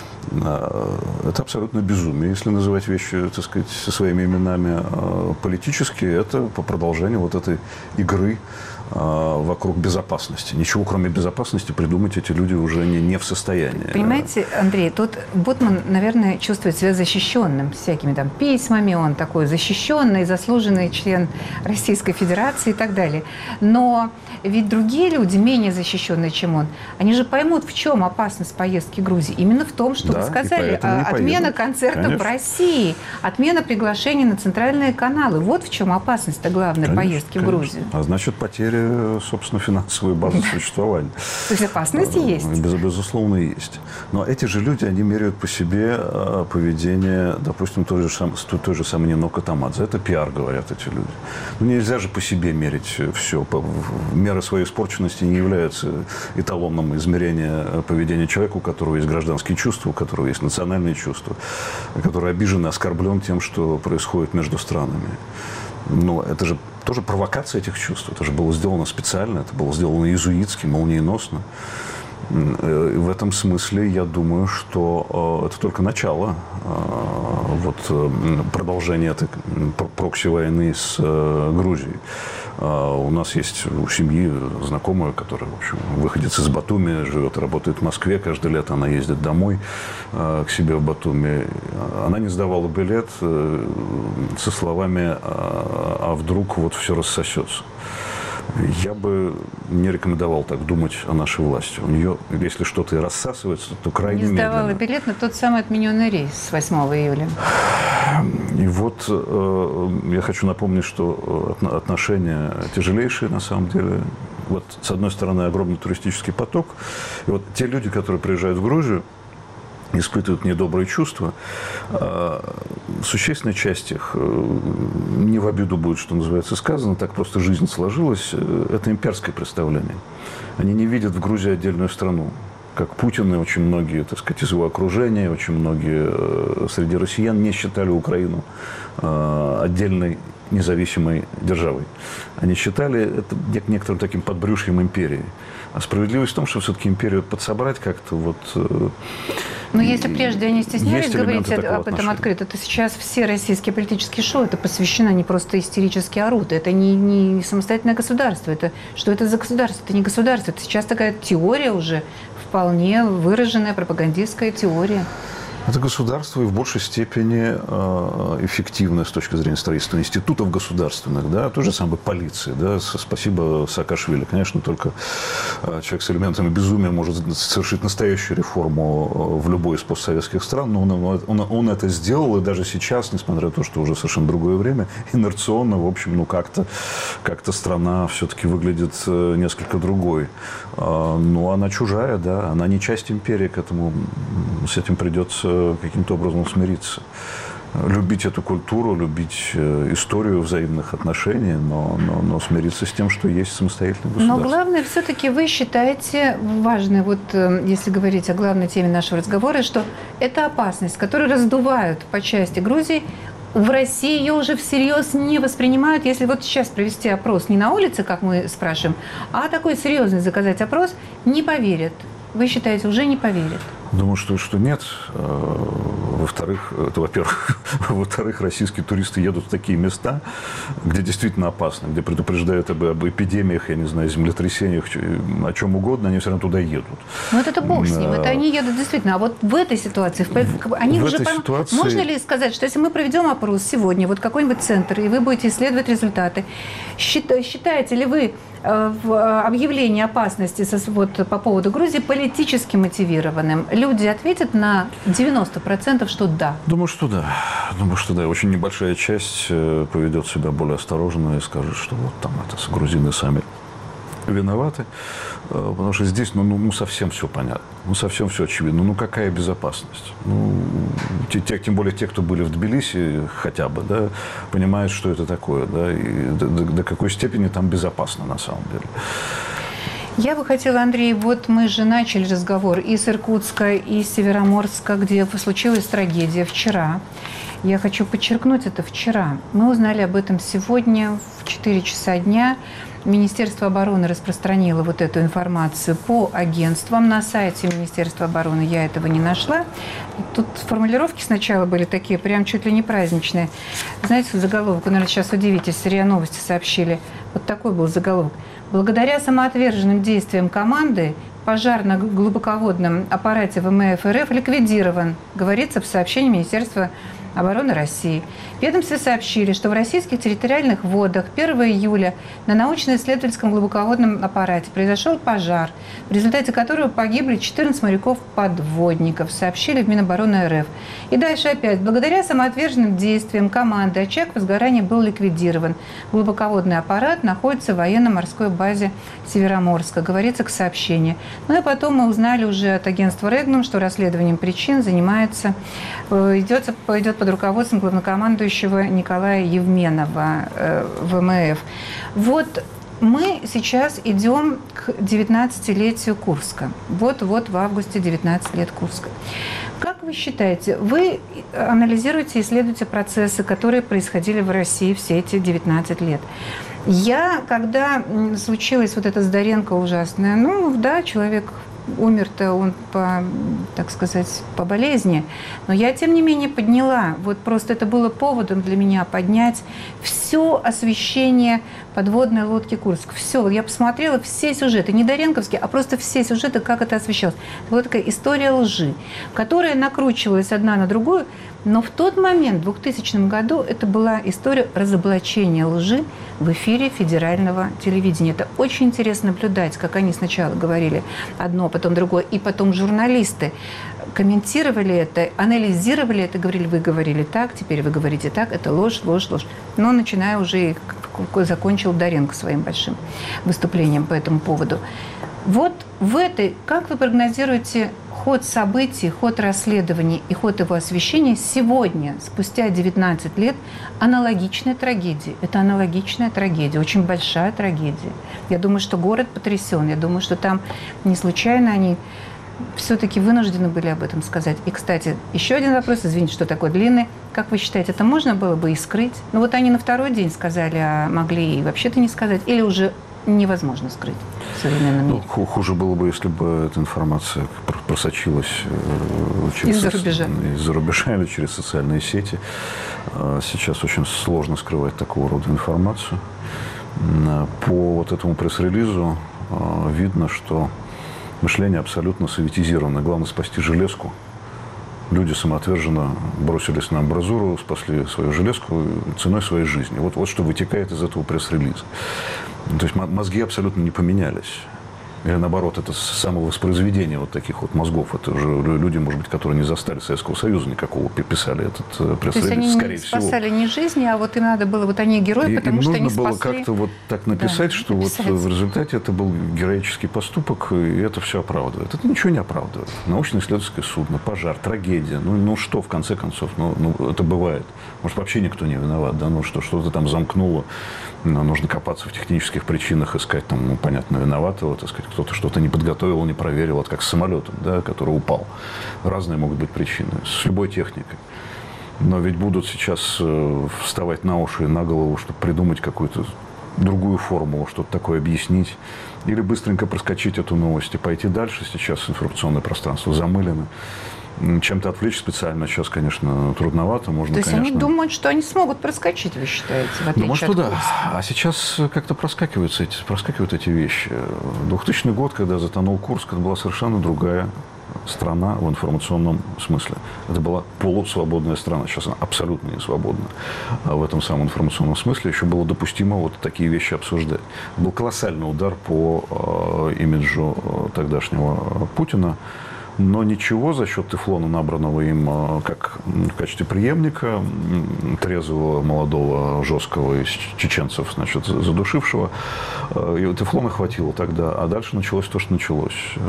Это абсолютно безумие, если называть вещи, так сказать, со своими именами. Политически это по продолжению вот этой игры вокруг безопасности. Ничего, кроме безопасности, придумать эти люди уже не в состоянии. Понимаете, Андрей, тут Бутман, наверное, чувствует себя защищенным всякими там письмами, он такой защищенный, заслуженный член Российской Федерации и так далее. Но ведь другие люди, менее защищенные, чем он, они же поймут, в чем опасность поездки в Грузию. Именно в том, что вы сказали, отмена концертов в России, отмена приглашений на центральные каналы. Вот в чем опасность-то главной поездки в Грузию. А значит, потеря, собственно, финансовой базы существования. То есть опасности есть? Безусловно, есть. Но эти же люди, они меряют по себе поведение, допустим, той же самой Нинока Тамадзе. Это пиар, говорят эти люди. Ну, нельзя же по себе мерить все. Мера своей испорченности не является эталоном измерения поведения человека, у которого есть гражданские чувства, у которого есть национальные чувства, который обижен и оскорблен тем, что происходит между странами. Но это же тоже провокация этих чувств. Это же было сделано специально, это было сделано иезуитски, молниеносно. И в этом смысле я думаю, что это только начало продолжения этой прокси-войны с Грузией. У нас есть у семьи знакомая, которая, в общем, выходец из Батуми, живет и работает в Москве. Каждое лето она ездит домой к себе в Батуми. Она не сдавала билет со словами «а вдруг вот все рассосется». Я бы не рекомендовал так думать о нашей власти. У нее, если что-то и рассасывается, то крайне медленно. Не сдавала билет на тот самый отмененный рейс с 8 июля. И вот я хочу напомнить, что отношения тяжелейшие на самом деле. Вот с одной стороны огромный туристический поток. И вот те люди, которые приезжают в Грузию, испытывают недобрые чувства. Существенная часть их, не в обиду будет, что называется, сказано, так просто жизнь сложилась, это имперское представление. Они не видят в Грузии отдельную страну. Как Путин и очень многие, так сказать, из его окружения, очень многие среди россиян не считали Украину отдельной независимой державой. Они считали это некоторым таким подбрюшьем империи. А справедливость в том, что все-таки империю подсобрать как-то вот... Но если прежде они стеснялись говорить об этом открыто, то сейчас все российские политические шоу это посвящено, они просто истерически орут. Это не самостоятельное государство. Это, что это за государство? Это не государство. Это сейчас такая теория уже, вполне выраженная пропагандистская теория. Это государство и в большей степени эффективное с точки зрения строительства институтов государственных, да, той же самой полиции, да, спасибо Саакашвили. Конечно, только человек с элементами безумия может совершить настоящую реформу в любой из постсоветских стран, но он это сделал, и даже сейчас, несмотря на то, что уже совершенно другое время, инерционно, в общем, как-то страна все-таки выглядит несколько другой. Но она чужая, да, она не часть империи, с этим придется каким-то образом смириться. Любить эту культуру, любить историю взаимных отношений, но смириться с тем, что есть самостоятельное государство. Но главное, все-таки вы считаете важной, вот если говорить о главной теме нашего разговора, что это опасность, которую раздувают по части Грузии В России ее уже всерьез не воспринимают. Если вот сейчас провести опрос не на улице, как мы спрашиваем, а такой серьезный заказать опрос, не поверят. Вы считаете, уже не поверят? Думаю, что нет. Во-вторых, это, во-первых. Во-вторых, российские туристы едут в такие места, где действительно опасно, где предупреждают об эпидемиях, я не знаю, землетрясениях, о чем угодно, они все равно туда едут. Ну, это бог с ним. Это они едут действительно. А вот в этой ситуации, они уже ситуации... Можно ли сказать, что если мы проведем опрос сегодня, вот какой-нибудь центр, и вы будете исследовать результаты, считаете ли вы в объявлении опасности вот, по поводу Грузии политически мотивированным? Люди ответят на 90%, что да. Думаю, что да. Думаю, что да. Очень небольшая часть поведет себя более осторожно и скажет, что вот там это грузины сами виноваты. Потому что здесь совсем все понятно. Совсем все очевидно. Какая безопасность? Тем более те, кто были в Тбилиси хотя бы, да, понимают, что это такое, да, и до какой степени там безопасно на самом деле. Я бы хотела, Андрей, вот мы же начали разговор и с Иркутска, и с Североморска, где случилась трагедия вчера. Я хочу подчеркнуть это вчера. Мы узнали об этом сегодня в 4 часа дня. Министерство обороны распространило вот эту информацию по агентствам. На сайте Министерства обороны я этого не нашла. Тут формулировки сначала были такие, прям чуть ли не праздничные. Знаете, заголовок, вы, наверное, сейчас удивитесь, РИА Новости сообщили. Вот такой был заголовок. Благодаря самоотверженным действиям команды пожар на глубоководном аппарате ВМФ РФ ликвидирован, говорится в сообщении Министерства обороны России. В ведомстве сообщили, что в российских территориальных водах 1 июля на научно-исследовательском глубоководном аппарате произошел пожар, в результате которого погибли 14 моряков-подводников, сообщили в Минобороны РФ. И дальше опять. Благодаря самоотверженным действиям команды очаг возгорания был ликвидирован. Глубоководный аппарат находится в военно-морской базе Североморска, говорится к сообщению. Ну и потом мы узнали уже от агентства Регнум, что расследованием причин занимается, идет под руководством главнокомандующего Николая Евменова ВМФ. Вот мы сейчас идем к 19-летию Курска. Вот в августе 19 лет Курска. Как вы считаете, вы анализируете и исследуете процессы, которые происходили в России все эти 19 лет? Когда случилась вот эта Здаренко ужасная, человек умер-то он по болезни, но я, тем не менее, подняла. Вот просто это было поводом для меня поднять все освещение подводной лодки Курск. Все. Я посмотрела все сюжеты, не Доренковские, а просто все сюжеты, как это освещалось. Это была такая история лжи, которая накручивалась одна на другую, но в тот момент, в 2000 году, это была история разоблачения лжи в эфире федерального телевидения. Это очень интересно наблюдать, как они сначала говорили одно, потом другое, и потом журналисты комментировали это, анализировали это, говорили, вы говорили так, теперь вы говорите так, это ложь, ложь, ложь. Но начиная уже, закончил Доренко своим большим выступлением по этому поводу. Вот в этой, как вы прогнозируете ход событий, ход расследований и ход его освещения сегодня, спустя 19 лет, аналогичной трагедии? Это аналогичная трагедия, очень большая трагедия. Я думаю, что город потрясен, я думаю, что там не случайно они все-таки вынуждены были об этом сказать. И, кстати, еще один вопрос, извините, что такой длинный. Как вы считаете, это можно было бы и скрыть? Вот они на второй день сказали, а могли и вообще-то не сказать, или уже невозможно скрыть в современном мире? Хуже было бы, если бы эта информация просочилась из-за рубежа. Из-за рубежа или через социальные сети. Сейчас очень сложно скрывать такого рода информацию. По вот этому пресс-релизу видно, что мышление абсолютно советизировано. Главное спасти железку. Люди самоотверженно бросились на амбразуру, спасли свою железку ценой своей жизни. Вот что вытекает из этого пресс-релиза. То есть мозги абсолютно не поменялись. Или наоборот, это самовоспроизведение вот таких вот мозгов. Это уже люди, может быть, которые не застали Советского Союза никакого, писали этот пресс-релиз, скорее всего. То есть они спасали не жизни, а вот им надо было, вот они герои, потому что они спасли. Нужно было как-то вот так написать, да, что написать. Вот в результате это был героический поступок, и это все оправдывает. Это ничего не оправдывает. Научно-исследовательское судно, пожар, трагедия. Ну что, в конце концов, это бывает. Может, вообще никто не виноват, да, что-то там замкнуло. Нужно копаться в технических причинах, искать там, понятно, виноватого, так сказать, кто-то что-то не подготовил, не проверил, вот как с самолетом, да, который упал. Разные могут быть причины, с любой техникой. Но ведь будут сейчас вставать на уши и на голову, чтобы придумать какую-то другую формулу, что-то такое объяснить. Или быстренько проскочить эту новость и пойти дальше. Сейчас информационное пространство замылено. Чем-то отвлечь специально сейчас, конечно, трудновато. Можно, То есть конечно... они думают, что они смогут проскочить, вы считаете, в отличие Думаю, что от да. Курска? А сейчас как-то проскакивают эти вещи. 2000 год, когда затонул Курск, это была совершенно другая страна в информационном смысле. Это была полусвободная страна. Сейчас она абсолютно не свободна. А в этом самом информационном смысле еще было допустимо вот такие вещи обсуждать. Был колоссальный удар по имиджу тогдашнего Путина. Но ничего за счет тефлона, набранного им как в качестве преемника, трезвого, молодого, жесткого из чеченцев, значит, задушившего, тефлона хватило тогда. А дальше началось то, что началось.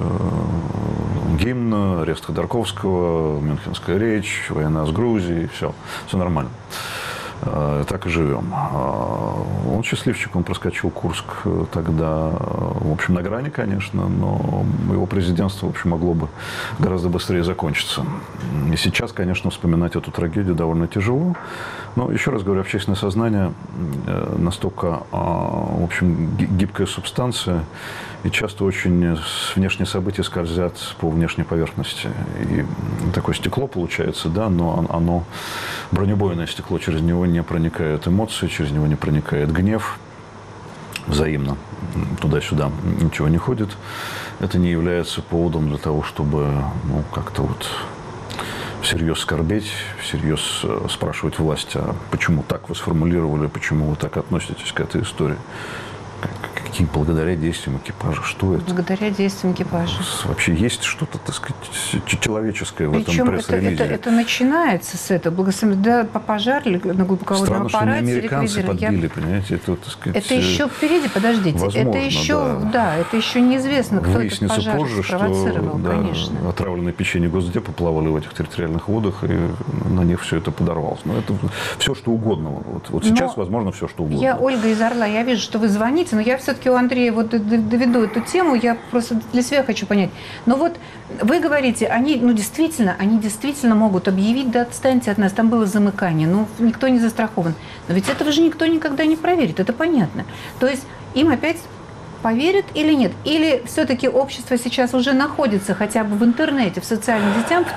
Гимн, арест Ходорковского, Мюнхенская речь, война с Грузией, все нормально. Так и живем. Он счастливчик, он проскочил Курск тогда, в общем, на грани, конечно, но его президентство, в общем, могло бы гораздо быстрее закончиться. И сейчас, конечно, вспоминать эту трагедию довольно тяжело. Но, еще раз говорю, общественное сознание настолько, в общем, гибкая субстанция, и часто очень внешние события скользят по внешней поверхности. И такое стекло получается, да, но оно бронебойное стекло, через него не проникают эмоции, через него не проникает гнев взаимно. Туда-сюда ничего не ходит. Это не является поводом для того, чтобы как-то вот всерьез скорбеть, всерьез спрашивать власть, а почему так вы сформулировали, почему вы так относитесь к этой истории. Каким благодаря действиям экипажа? Что это? Благодаря действиям экипажа. Вообще есть что-то, так сказать, человеческое в Причем этом пресс-релизе? это начинается с этого. Да, пожар на глубоководном аппарате. Странно, что не американцы подбили, понимаете? Это, так сказать, это еще впереди, подождите. Возможно, это еще, да, это еще неизвестно, кто выяснится этот пожар позже, спровоцировал, что конечно. отравленные печенье Госдепа плавали в этих территориальных водах, и на них все это подорвалось. Но это все, что угодно. Вот сейчас, возможно, все, что угодно. Я, Ольга из Орла, я вижу, что вы звоните, но я все-таки у Андрея вот доведу эту тему, я просто для себя хочу понять. Но вот вы говорите, они действительно могут объявить, да отстаньте от нас, там было замыкание, никто не застрахован. Но ведь этого же никто никогда не проверит, это понятно. То есть им опять поверят или нет? Или все-таки общество сейчас уже находится хотя бы в интернете, в социальных сетях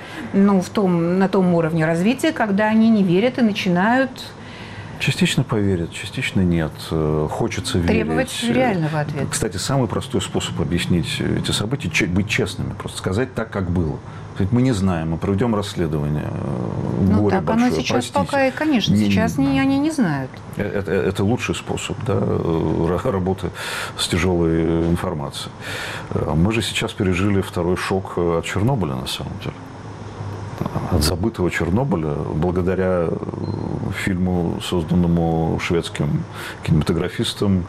на том уровне развития, когда они не верят и начинают... Частично поверят, частично нет. Хочется верить. Требовать реального ответа. Кстати, самый простой способ объяснить эти события – быть честными. Просто сказать так, как было. Мы не знаем, мы проведем расследование. Горе так большое, оно сейчас простите. пока, конечно, сейчас они не знают. Это лучший способ, да, работы с тяжелой информацией. Мы же сейчас пережили второй шок от Чернобыля, на самом деле. От забытого Чернобыля, благодаря фильму, созданному шведским кинематографистом,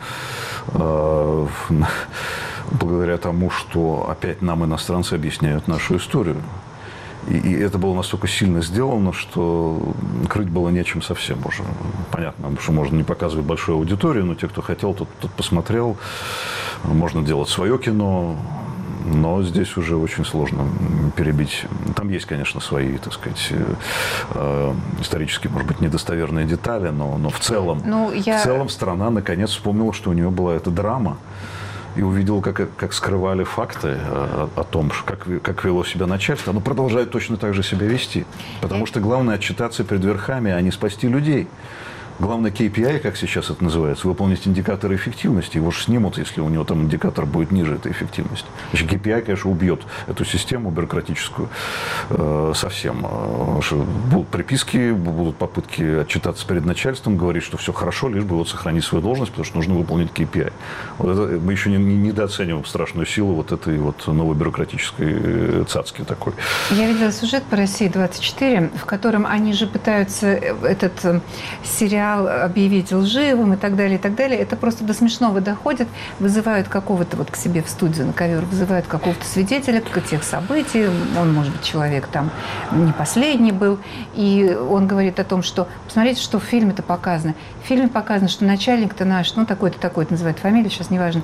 благодаря тому, что опять нам иностранцы объясняют нашу историю. И это было настолько сильно сделано, что крыть было нечем совсем уже. Понятно, что можно не показывать большую аудиторию, но те, кто хотел, тот посмотрел. Можно делать свое кино. Но здесь уже очень сложно перебить. Там есть, конечно, свои, так сказать, исторические, может быть, недостоверные детали, но в целом, в целом страна наконец вспомнила, что у нее была эта драма. И увидел, как скрывали факты о том, как вело себя начальство. Оно продолжает точно так же себя вести. Потому что главное отчитаться перед верхами, а не спасти людей. Главное KPI, как сейчас это называется, выполнить индикаторы эффективности. Его же снимут, если у него там индикатор будет ниже этой эффективности. Значит, KPI, конечно, убьет эту систему бюрократическую совсем. Будут приписки, будут попытки отчитаться перед начальством, говорить, что все хорошо, лишь бы сохранить свою должность, потому что нужно выполнить KPI. Вот это, мы еще не недооцениваем страшную силу вот этой вот новой бюрократической цацки такой. Я видела сюжет по «России-24», в котором они же пытаются этот сериал объявить лживым и так далее, и так далее. Это просто до смешного доходит. Вызывают какого-то вот к себе в студию на ковер, вызывают какого-то свидетеля тех событий. Он, может быть, человек там не последний был. И он говорит о том, что посмотрите, что в фильме-то показано. В фильме показано, что начальник-то наш, такой-то, такой-то называет фамилию, сейчас неважно,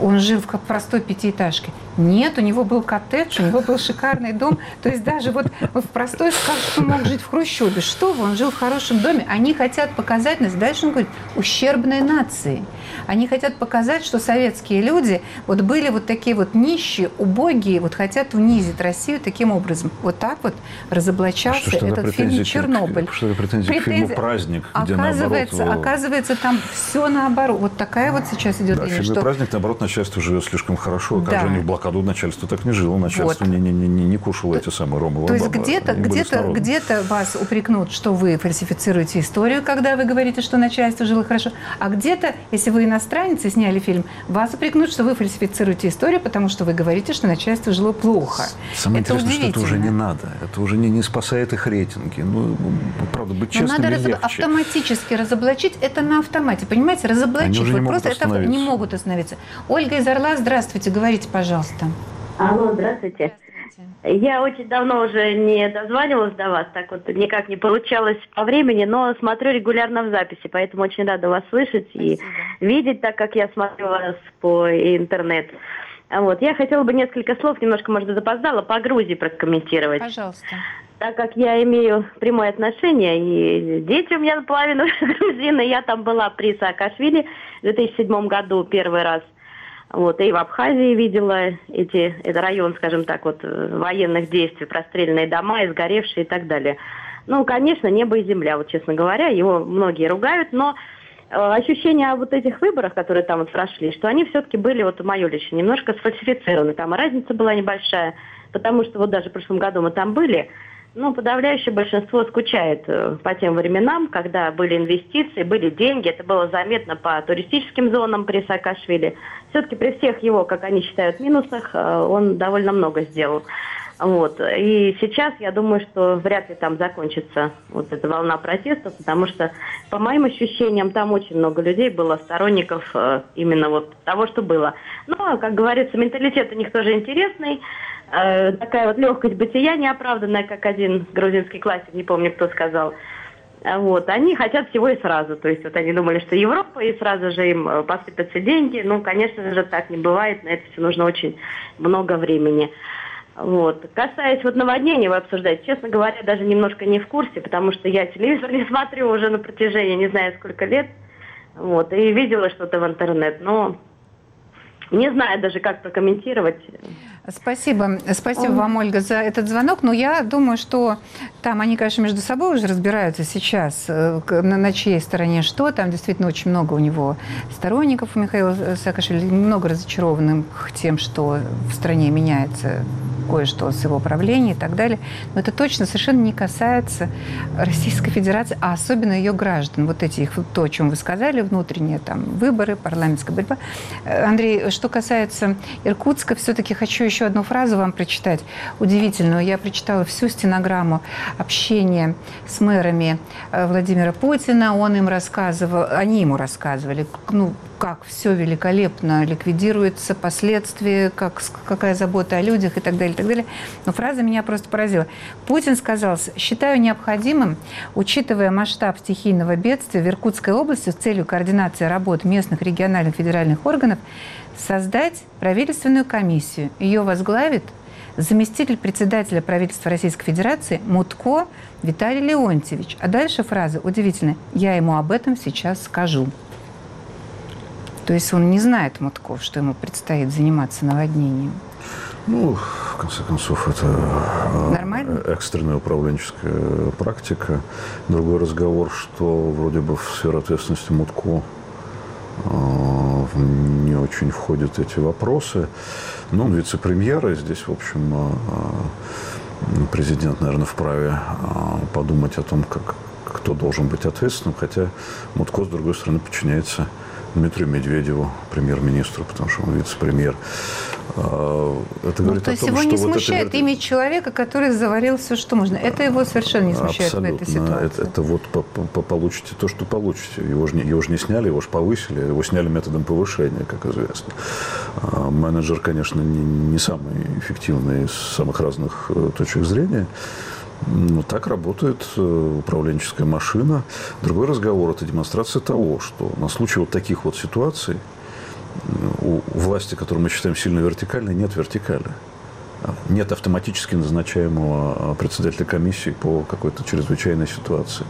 он жил в простой пятиэтажке. Нет, у него был коттедж, у него был шикарный дом. То есть даже вот в простой скажут, что мог жить в хрущебе. Что вы, он жил в хорошем доме. Они хотят показать нас, дальше он говорит, ущербной нации. Они хотят показать, что советские люди вот были вот такие вот нищие, убогие, вот хотят унизить Россию таким образом. Вот так вот разоблачался этот фильм «Чернобыль». Что это претензии к фильму «Праздник», где оказывается, там все наоборот. Вот такая вот сейчас идет линия. В фильме «Праздник», наоборот, начальство живет слишком хорошо. А как же они в блокаду начальство так не жило? Начальство не кушало эти самые ромы. То есть где-то вас упрекнут, что вы фальсифицируете историю, когда вы говорите, что начальство жило хорошо. А где-то, если вы иностранец и сняли фильм, вас упрекнут, что вы фальсифицируете историю, потому что вы говорите, что начальство жило плохо. Самое интересное, что это уже не надо. Это уже не спасает их рейтинги. Ну, правда, быть честным надо легче. Автоматически разоблачить это на автомате. Понимаете, разоблачить. Вот просто это не могут остановиться. Ольга из Орла, здравствуйте, говорите, пожалуйста. Алло, здравствуйте. Я очень давно уже не дозванивалась до вас, так вот никак не получалось по времени, но смотрю регулярно в записи, поэтому очень рада вас слышать и видеть, так как я смотрю вас по интернету. Вот. Я хотела бы несколько слов, немножко, может, запоздала, по Грузии прокомментировать. Пожалуйста. Так как я имею прямое отношение, и дети у меня наполовину грузины, я там была при Саакашвили в 2007 году первый раз. Вот, и в Абхазии видела это район, скажем так, вот, военных действий, простреленные дома, изгоревшие и так далее. Ну, конечно, небо и земля, вот, честно говоря, его многие ругают, но ощущение о вот этих выборах, которые там вот прошли, что они все-таки были, вот мое лично, немножко сфальсифицированы. Там разница была небольшая, потому что вот даже в прошлом году мы там были, но подавляющее большинство скучает по тем временам, когда были инвестиции, были деньги. Это было заметно по туристическим зонам при Саакашвили. Все-таки при всех его, как они считают, минусах, он довольно много сделал. Вот. И сейчас я думаю, что вряд ли там закончится вот эта волна протестов, потому что, по моим ощущениям, там очень много людей было, сторонников именно вот того, что было. Но, как говорится, менталитет у них тоже интересный. Такая вот легкость бытия неоправданная, как один грузинский классик, не помню, кто сказал. Вот, они хотят всего и сразу. То есть вот они думали, что Европа, и сразу же им посыпятся деньги. Ну, конечно же, так не бывает. На это все нужно очень много времени. Вот. Касаясь вот наводнений, вы обсуждаете, честно говоря, даже немножко не в курсе, потому что я телевизор не смотрю уже на протяжении не знаю сколько лет. Вот, и видела что-то в интернет, но не знаю даже, как прокомментировать. Спасибо вам, Ольга, за этот звонок. Но я думаю, что там они, конечно, между собой уже разбираются сейчас, на чьей стороне что. Там действительно очень много у него сторонников, у Михаила Саакашвили, много разочарованных тем, что в стране меняется кое-что с его правлением и так далее. Но это точно совершенно не касается Российской Федерации, а особенно ее граждан. Вот эти, то, о чем вы сказали, внутренние там выборы, парламентская борьба. Андрей, что касается Иркутска, все-таки хочу еще одну фразу вам прочитать, удивительную. Я прочитала всю стенограмму общения с мэрами Владимира Путина. Он им рассказывал, они ему рассказывали, как все великолепно ликвидируется, последствия, какая забота о людях и так далее, и так далее. Но фраза меня просто поразила. Путин сказал: «Считаю необходимым, учитывая масштаб стихийного бедствия в Иркутской области с целью координации работ местных, региональных, федеральных органов, создать правительственную комиссию. Ее возглавит заместитель председателя правительства Российской Федерации Мутко Виталий Леонтьевич». А дальше фраза удивительная. «Я ему об этом сейчас скажу». То есть он не знает, Мутков, что ему предстоит заниматься наводнением. Ну, в конце концов, это нормально? Экстренная управленческая практика. Другой разговор, что вроде бы в сферу ответственности Мутко не очень входят эти вопросы. Но он вице-премьер, и здесь, в общем, президент, наверное, вправе подумать о том, кто должен быть ответственным, хотя Мутко, с другой стороны, подчиняется Дмитрию Медведеву, премьер-министру, потому что он вице-премьер. Это говорит то есть его не смущает имя человека, который заварил все, что можно. Это его совершенно не смущает в этой ситуации. Это вот получите то, что получите. Его же не сняли, его же повысили. Его сняли методом повышения, как известно. Менеджер, конечно, не самый эффективный с самых разных точек зрения. Но так работает управленческая машина. Другой разговор – это демонстрация того, что на случай вот таких вот ситуаций у власти, которую мы считаем сильно вертикальной, нет вертикали. Нет автоматически назначаемого председателя комиссии по какой-то чрезвычайной ситуации.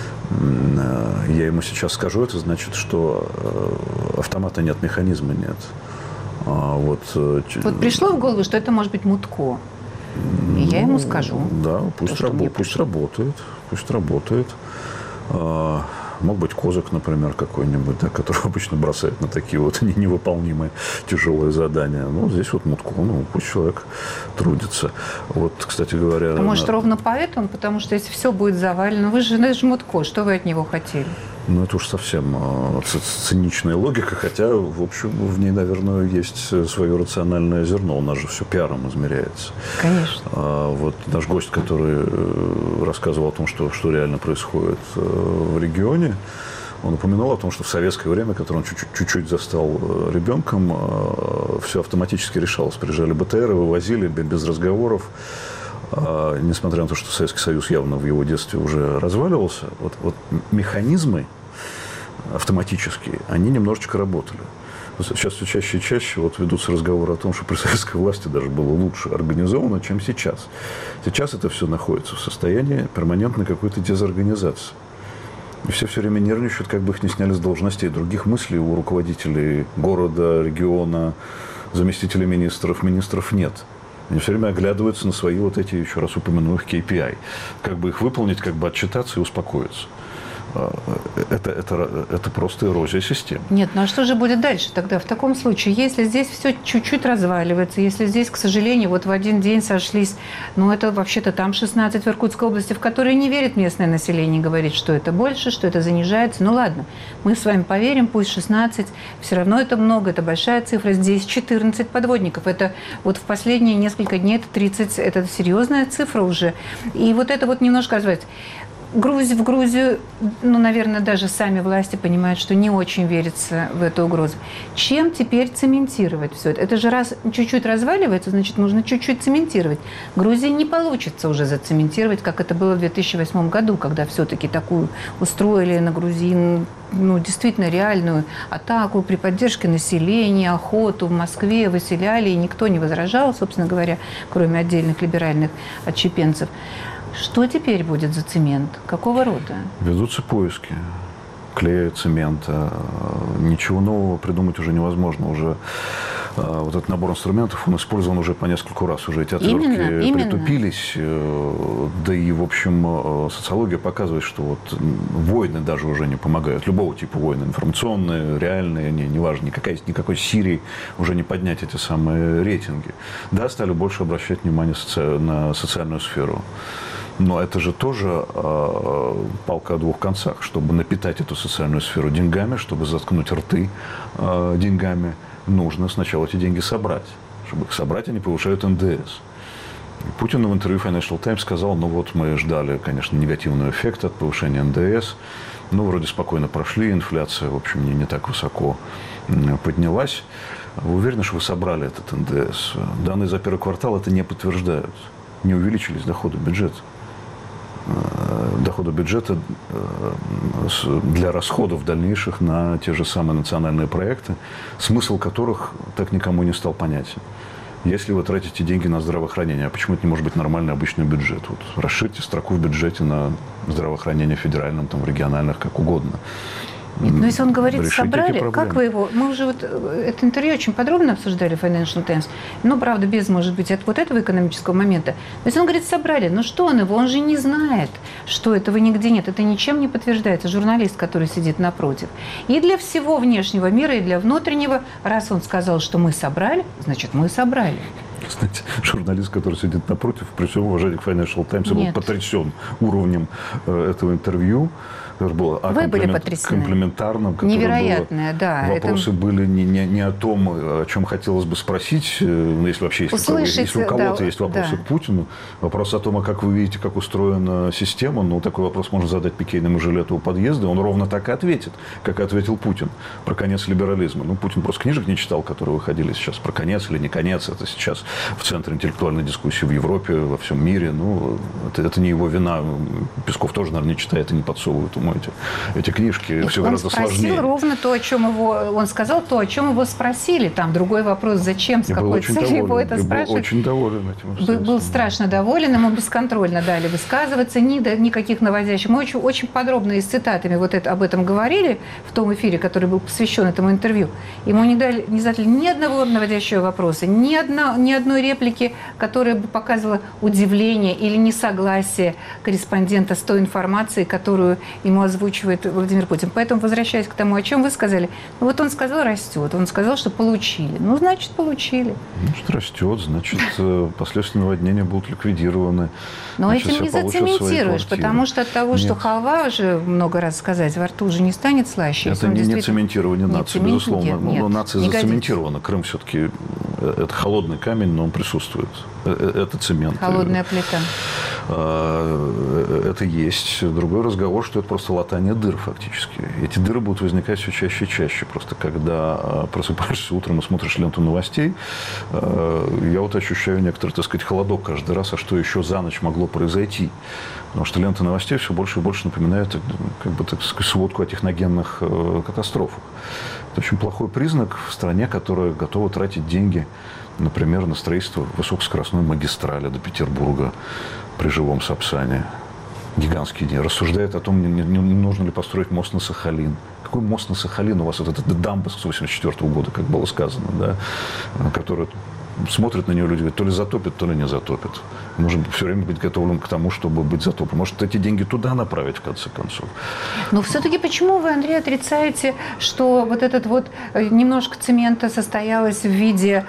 Я ему сейчас скажу, это значит, что автомата нет, механизма нет. Вот пришло в голову, что это может быть Мутко. И я ему скажу. Да, пусть работает. Мог быть Козак, например, какой-нибудь, да, который обычно бросает на такие вот невыполнимые тяжелые задания. Ну, здесь вот Мутко, пусть человек трудится. Вот, кстати говоря... Может, ровно поэтому? Потому что если все будет завалено, вы же Мутко, что вы от него хотели? Ну, это уж совсем циничная логика, хотя, в общем, в ней, наверное, есть свое рациональное зерно. У нас же все пиаром измеряется. Конечно. Вот наш гость, который рассказывал о том, что реально происходит в регионе, он упомянул о том, что в советское время, которое он чуть-чуть застал ребенком, все автоматически решалось. Приезжали БТРы, вывозили без разговоров. Несмотря на то, что Советский Союз явно в его детстве уже разваливался, вот механизмы автоматические, они немножечко работали. Сейчас все чаще и чаще ведутся разговоры о том, что при советской власти даже было лучше организовано, чем сейчас. Сейчас это все находится в состоянии перманентной какой-то дезорганизации. И все время нервничают, как бы их не сняли с должностей. Других мыслей у руководителей города, региона, заместителей министров нет. Они все время оглядываются на свои вот эти, еще раз упомяну их, KPI. Как бы их выполнить, как бы отчитаться и успокоиться. Это просто эрозия системы. Нет, а что же будет дальше тогда? В таком случае, если здесь все чуть-чуть разваливается, если здесь, к сожалению, в один день сошлись, это вообще-то там 16 в Иркутской области, в которые не верит местное население, говорит, что это больше, что это занижается. Ладно, мы с вами поверим, пусть 16, все равно это много, это большая цифра. Здесь 14 подводников. Это в последние несколько дней это 30, это серьезная цифра уже. И это немножко развивается. В Грузию, наверное, даже сами власти понимают, что не очень верится в эту угрозу. Чем теперь цементировать все это? Это же раз чуть-чуть разваливается, значит, нужно чуть-чуть цементировать. Грузии не получится уже зацементировать, как это было в 2008 году, когда все-таки такую устроили на грузин, действительно реальную атаку при поддержке населения, охоту в Москве, выселяли, и никто не возражал, собственно говоря, кроме отдельных либеральных отщепенцев. Что теперь будет за цемент? Какого рода? Ведутся поиски клея, цемента. Ничего нового придумать уже невозможно. Уже этот набор инструментов, он использован уже по нескольку раз. Уже эти отвертки притупились. Да и, в общем, социология показывает, что войны даже уже не помогают. Любого типа войны. Информационные, реальные, неважно, никакой Сирии уже не поднять эти самые рейтинги. Да, стали больше обращать внимание на социальную сферу. Но это же тоже палка о двух концах. Чтобы напитать эту социальную сферу деньгами, чтобы заткнуть рты деньгами, нужно сначала эти деньги собрать. Чтобы их собрать, они повышают НДС. Путин в интервью Financial Times сказал, мы ждали, конечно, негативного эффекта от повышения НДС. Вроде спокойно прошли, инфляция, в общем, не так высоко поднялась. Вы уверены, что вы собрали этот НДС? Данные за первый квартал это не подтверждают. Не увеличились доходы бюджета. Дохода бюджета для расходов дальнейших на те же самые национальные проекты, смысл которых так никому не стал понятен. Если вы тратите деньги на здравоохранение, а почему это не может быть нормальный обычный бюджет? Расширьте строку в бюджете на здравоохранение федеральном, в региональных, как угодно. Нет, но если он говорит, собрали, как вы его... Мы уже это интервью очень подробно обсуждали в Financial Times, правда, без, может быть, от этого экономического момента. Но если он говорит, собрали, что он его? Он же не знает, что этого нигде нет. Это ничем не подтверждается. Журналист, который сидит напротив. И для всего внешнего мира, и для внутреннего, раз он сказал, что мы собрали, значит, мы собрали. Знаете, журналист, который сидит напротив, при всем уважении к Financial Times, был потрясен уровнем этого интервью. Было Вы были потрясены. Комплиментарным. Невероятное, да. Вопросы были не о том, о чем хотелось бы спросить, если вообще если у кого-то есть вопросы к Путину. Вопрос о том, как вы видите, как устроена система. Такой вопрос можно задать пикейному жилету у подъезда. Он ровно так и ответит, как и ответил Путин про конец либерализма. Путин просто книжек не читал, которые выходили сейчас про конец или не конец. Это сейчас в центре интеллектуальной дискуссии в Европе, во всем мире. Ну, это не его вина. Песков тоже, наверное, не читает и не подсовывает ему эти книжки. Все гораздо сложнее. Он спросил ровно то, о чем он сказал то, о чем его спросили. Там другой вопрос, зачем, с какой целью его это спрашивают. Был очень доволен этим. Был страшно доволен, ему бесконтрольно дали высказываться, никаких наводящих. Мы очень подробно и с цитатами об этом говорили в том эфире, который был посвящен этому интервью. Ему не задали ни одного наводящего вопроса, ни одной реплики, которая бы показывала удивление или несогласие корреспондента с той информацией, которую ему озвучивает Владимир Путин. Поэтому, возвращаясь к тому, о чем вы сказали, вот он сказал, растет. Он сказал, что получили. Ну, значит, получили. Значит, растет. Значит, последствия наводнения будут ликвидированы. Но этим не зацементируешь, потому что от того, что халва уже много раз сказать, во рту уже не станет слаще. Это не цементирование нации, безусловно. Но нация зацементирована. Крым все-таки это холодный камень, но он присутствует. Это цемент. Холодная плита. Это есть. Другой разговор, что это просто латание дыр фактически. Эти дыры будут возникать все чаще и чаще. Просто когда просыпаешься утром и смотришь ленту новостей, я вот ощущаю некоторый, так сказать, холодок каждый раз, а что еще за ночь могло произойти. Потому что лента новостей все больше и больше напоминает, как бы, так сказать, сводку о техногенных катастрофах. Это очень плохой признак в стране, которая готова тратить деньги, например, на строительство высокоскоростной магистрали до Петербурга при живом Сапсане. Гигантские деньги. Рассуждает о том, не нужно ли построить мост на Сахалин. Какой мост на Сахалин? У вас вот эта дамба с 1984 года, как было сказано, да, которая смотрят на нее люди, говорят, то ли затопит, то ли не затопит. Нужно все время быть готовым к тому, чтобы быть затоплен. Может, эти деньги туда направить, в конце концов. Но все-таки почему вы, Андрей, отрицаете, что вот этот вот немножко цемента состоялось в виде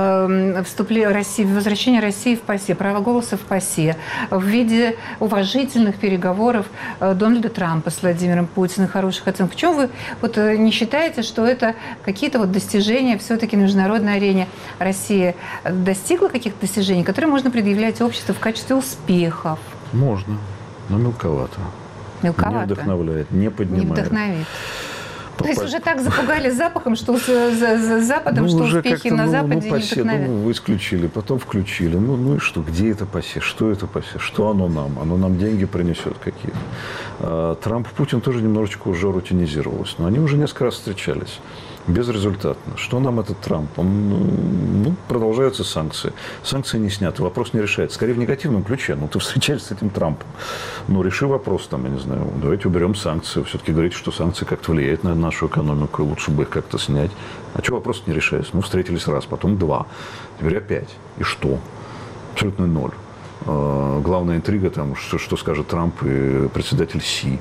возвращения России в ПАСЕ, права голоса в ПАСЕ, в виде уважительных переговоров Дональда Трампа с Владимиром Путиным, хороших оценок? Почему вы вот не считаете, что это какие-то вот достижения все-таки на международной арене России достигла каких-то достижений, которые можно предъявлять обществу в качестве успехов? Можно, но мелковато. Мелковато? Не вдохновляет, не поднимает. Не вдохновит. То есть уже так запугали запахом, что за Западом, что успехи на Западе не вдохновят? Вы исключили, потом включили. Ну и что? Где это ПАСЕ? Что это ПАСЕ? Что оно нам? Оно нам деньги принесет какие-то. Трамп и Путин тоже немножечко уже рутинизировалось. Но они уже несколько раз встречались. Безрезультатно. Что нам этот Трамп? Продолжаются санкции. Санкции не сняты. Вопрос не решается. Скорее в негативном ключе. Ты встречаешься с этим Трампом. Реши вопрос, я не знаю, давайте уберем санкции. Все-таки говорите, что санкции как-то влияют на нашу экономику, и лучше бы их как-то снять. А чего вопрос не решается? Встретились раз, потом два, теперь опять. И что? Абсолютно ноль. Главная интрига, что скажет Трамп и председатель Си.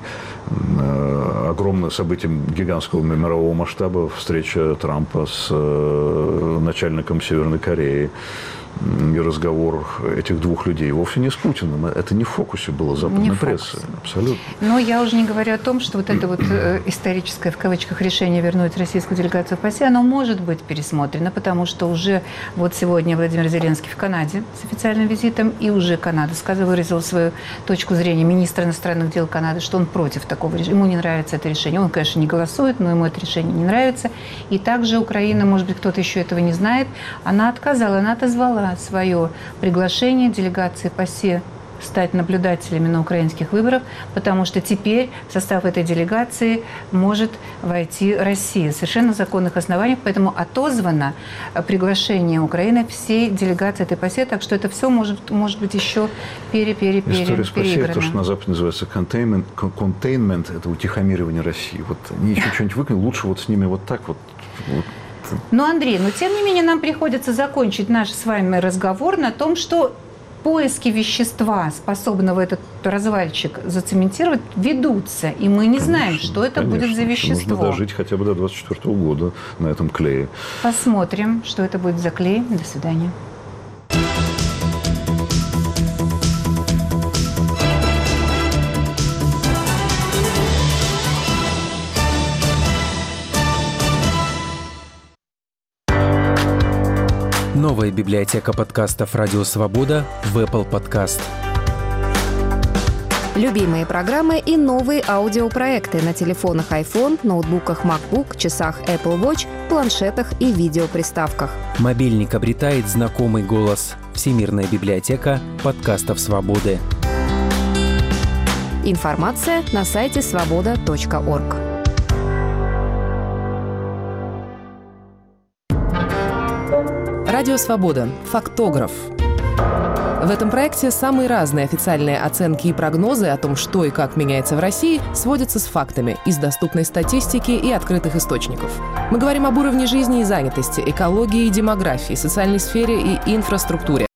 Огромное событие гигантского мирового масштаба, встреча Трампа с начальником Северной Кореи. И разговор этих двух людей вовсе не с Путиным. Это не в фокусе было западной прессы. Абсолютно. Но я уже не говорю о том, что вот это вот историческое, в кавычках, решение вернуть российскую делегацию в ПАСЕ, оно может быть пересмотрено, потому что уже вот сегодня Владимир Зеленский в Канаде с официальным визитом, и уже Канада выразила свою точку зрения, министр иностранных дел Канады, что он против такого решения. Ему не нравится это решение. Он, конечно, не голосует, но ему это решение не нравится. И также Украина, может быть, кто-то еще этого не знает, она отказала, она отозвала свое приглашение делегации ПАСЕ стать наблюдателями на украинских выборах, потому что теперь в состав этой делегации может войти Россия. Совершенно на законных основаниях, поэтому отозвано приглашение Украины всей делегации этой ПАСЕ, так что это все может быть еще История с ПАСЕ, переиграно. то, что на Западе называется containment, это утихомиривание России. Вот они еще что-нибудь выкинули, лучше вот с ними вот так вот. Андрей, тем не менее нам приходится закончить наш с вами разговор на том, что поиски вещества, способного этот развальчик зацементировать, ведутся. И мы не знаем, что это будет за вещество. Нужно дожить хотя бы до 2024 года на этом клее. Посмотрим, что это будет за клей. До свидания. Новая библиотека подкастов «Радио Свобода» в Apple Podcast. Любимые программы и новые аудиопроекты на телефонах iPhone, ноутбуках MacBook, часах Apple Watch, планшетах и видеоприставках. Мобильник обретает знакомый голос. Всемирная библиотека подкастов «Свободы». Информация на сайте svoboda.org. Радио «Свобода». Фактограф. В этом проекте самые разные официальные оценки и прогнозы о том, что и как меняется в России, сводятся с фактами из доступной статистики и открытых источников. Мы говорим об уровне жизни и занятости, экологии и демографии, социальной сфере и инфраструктуре.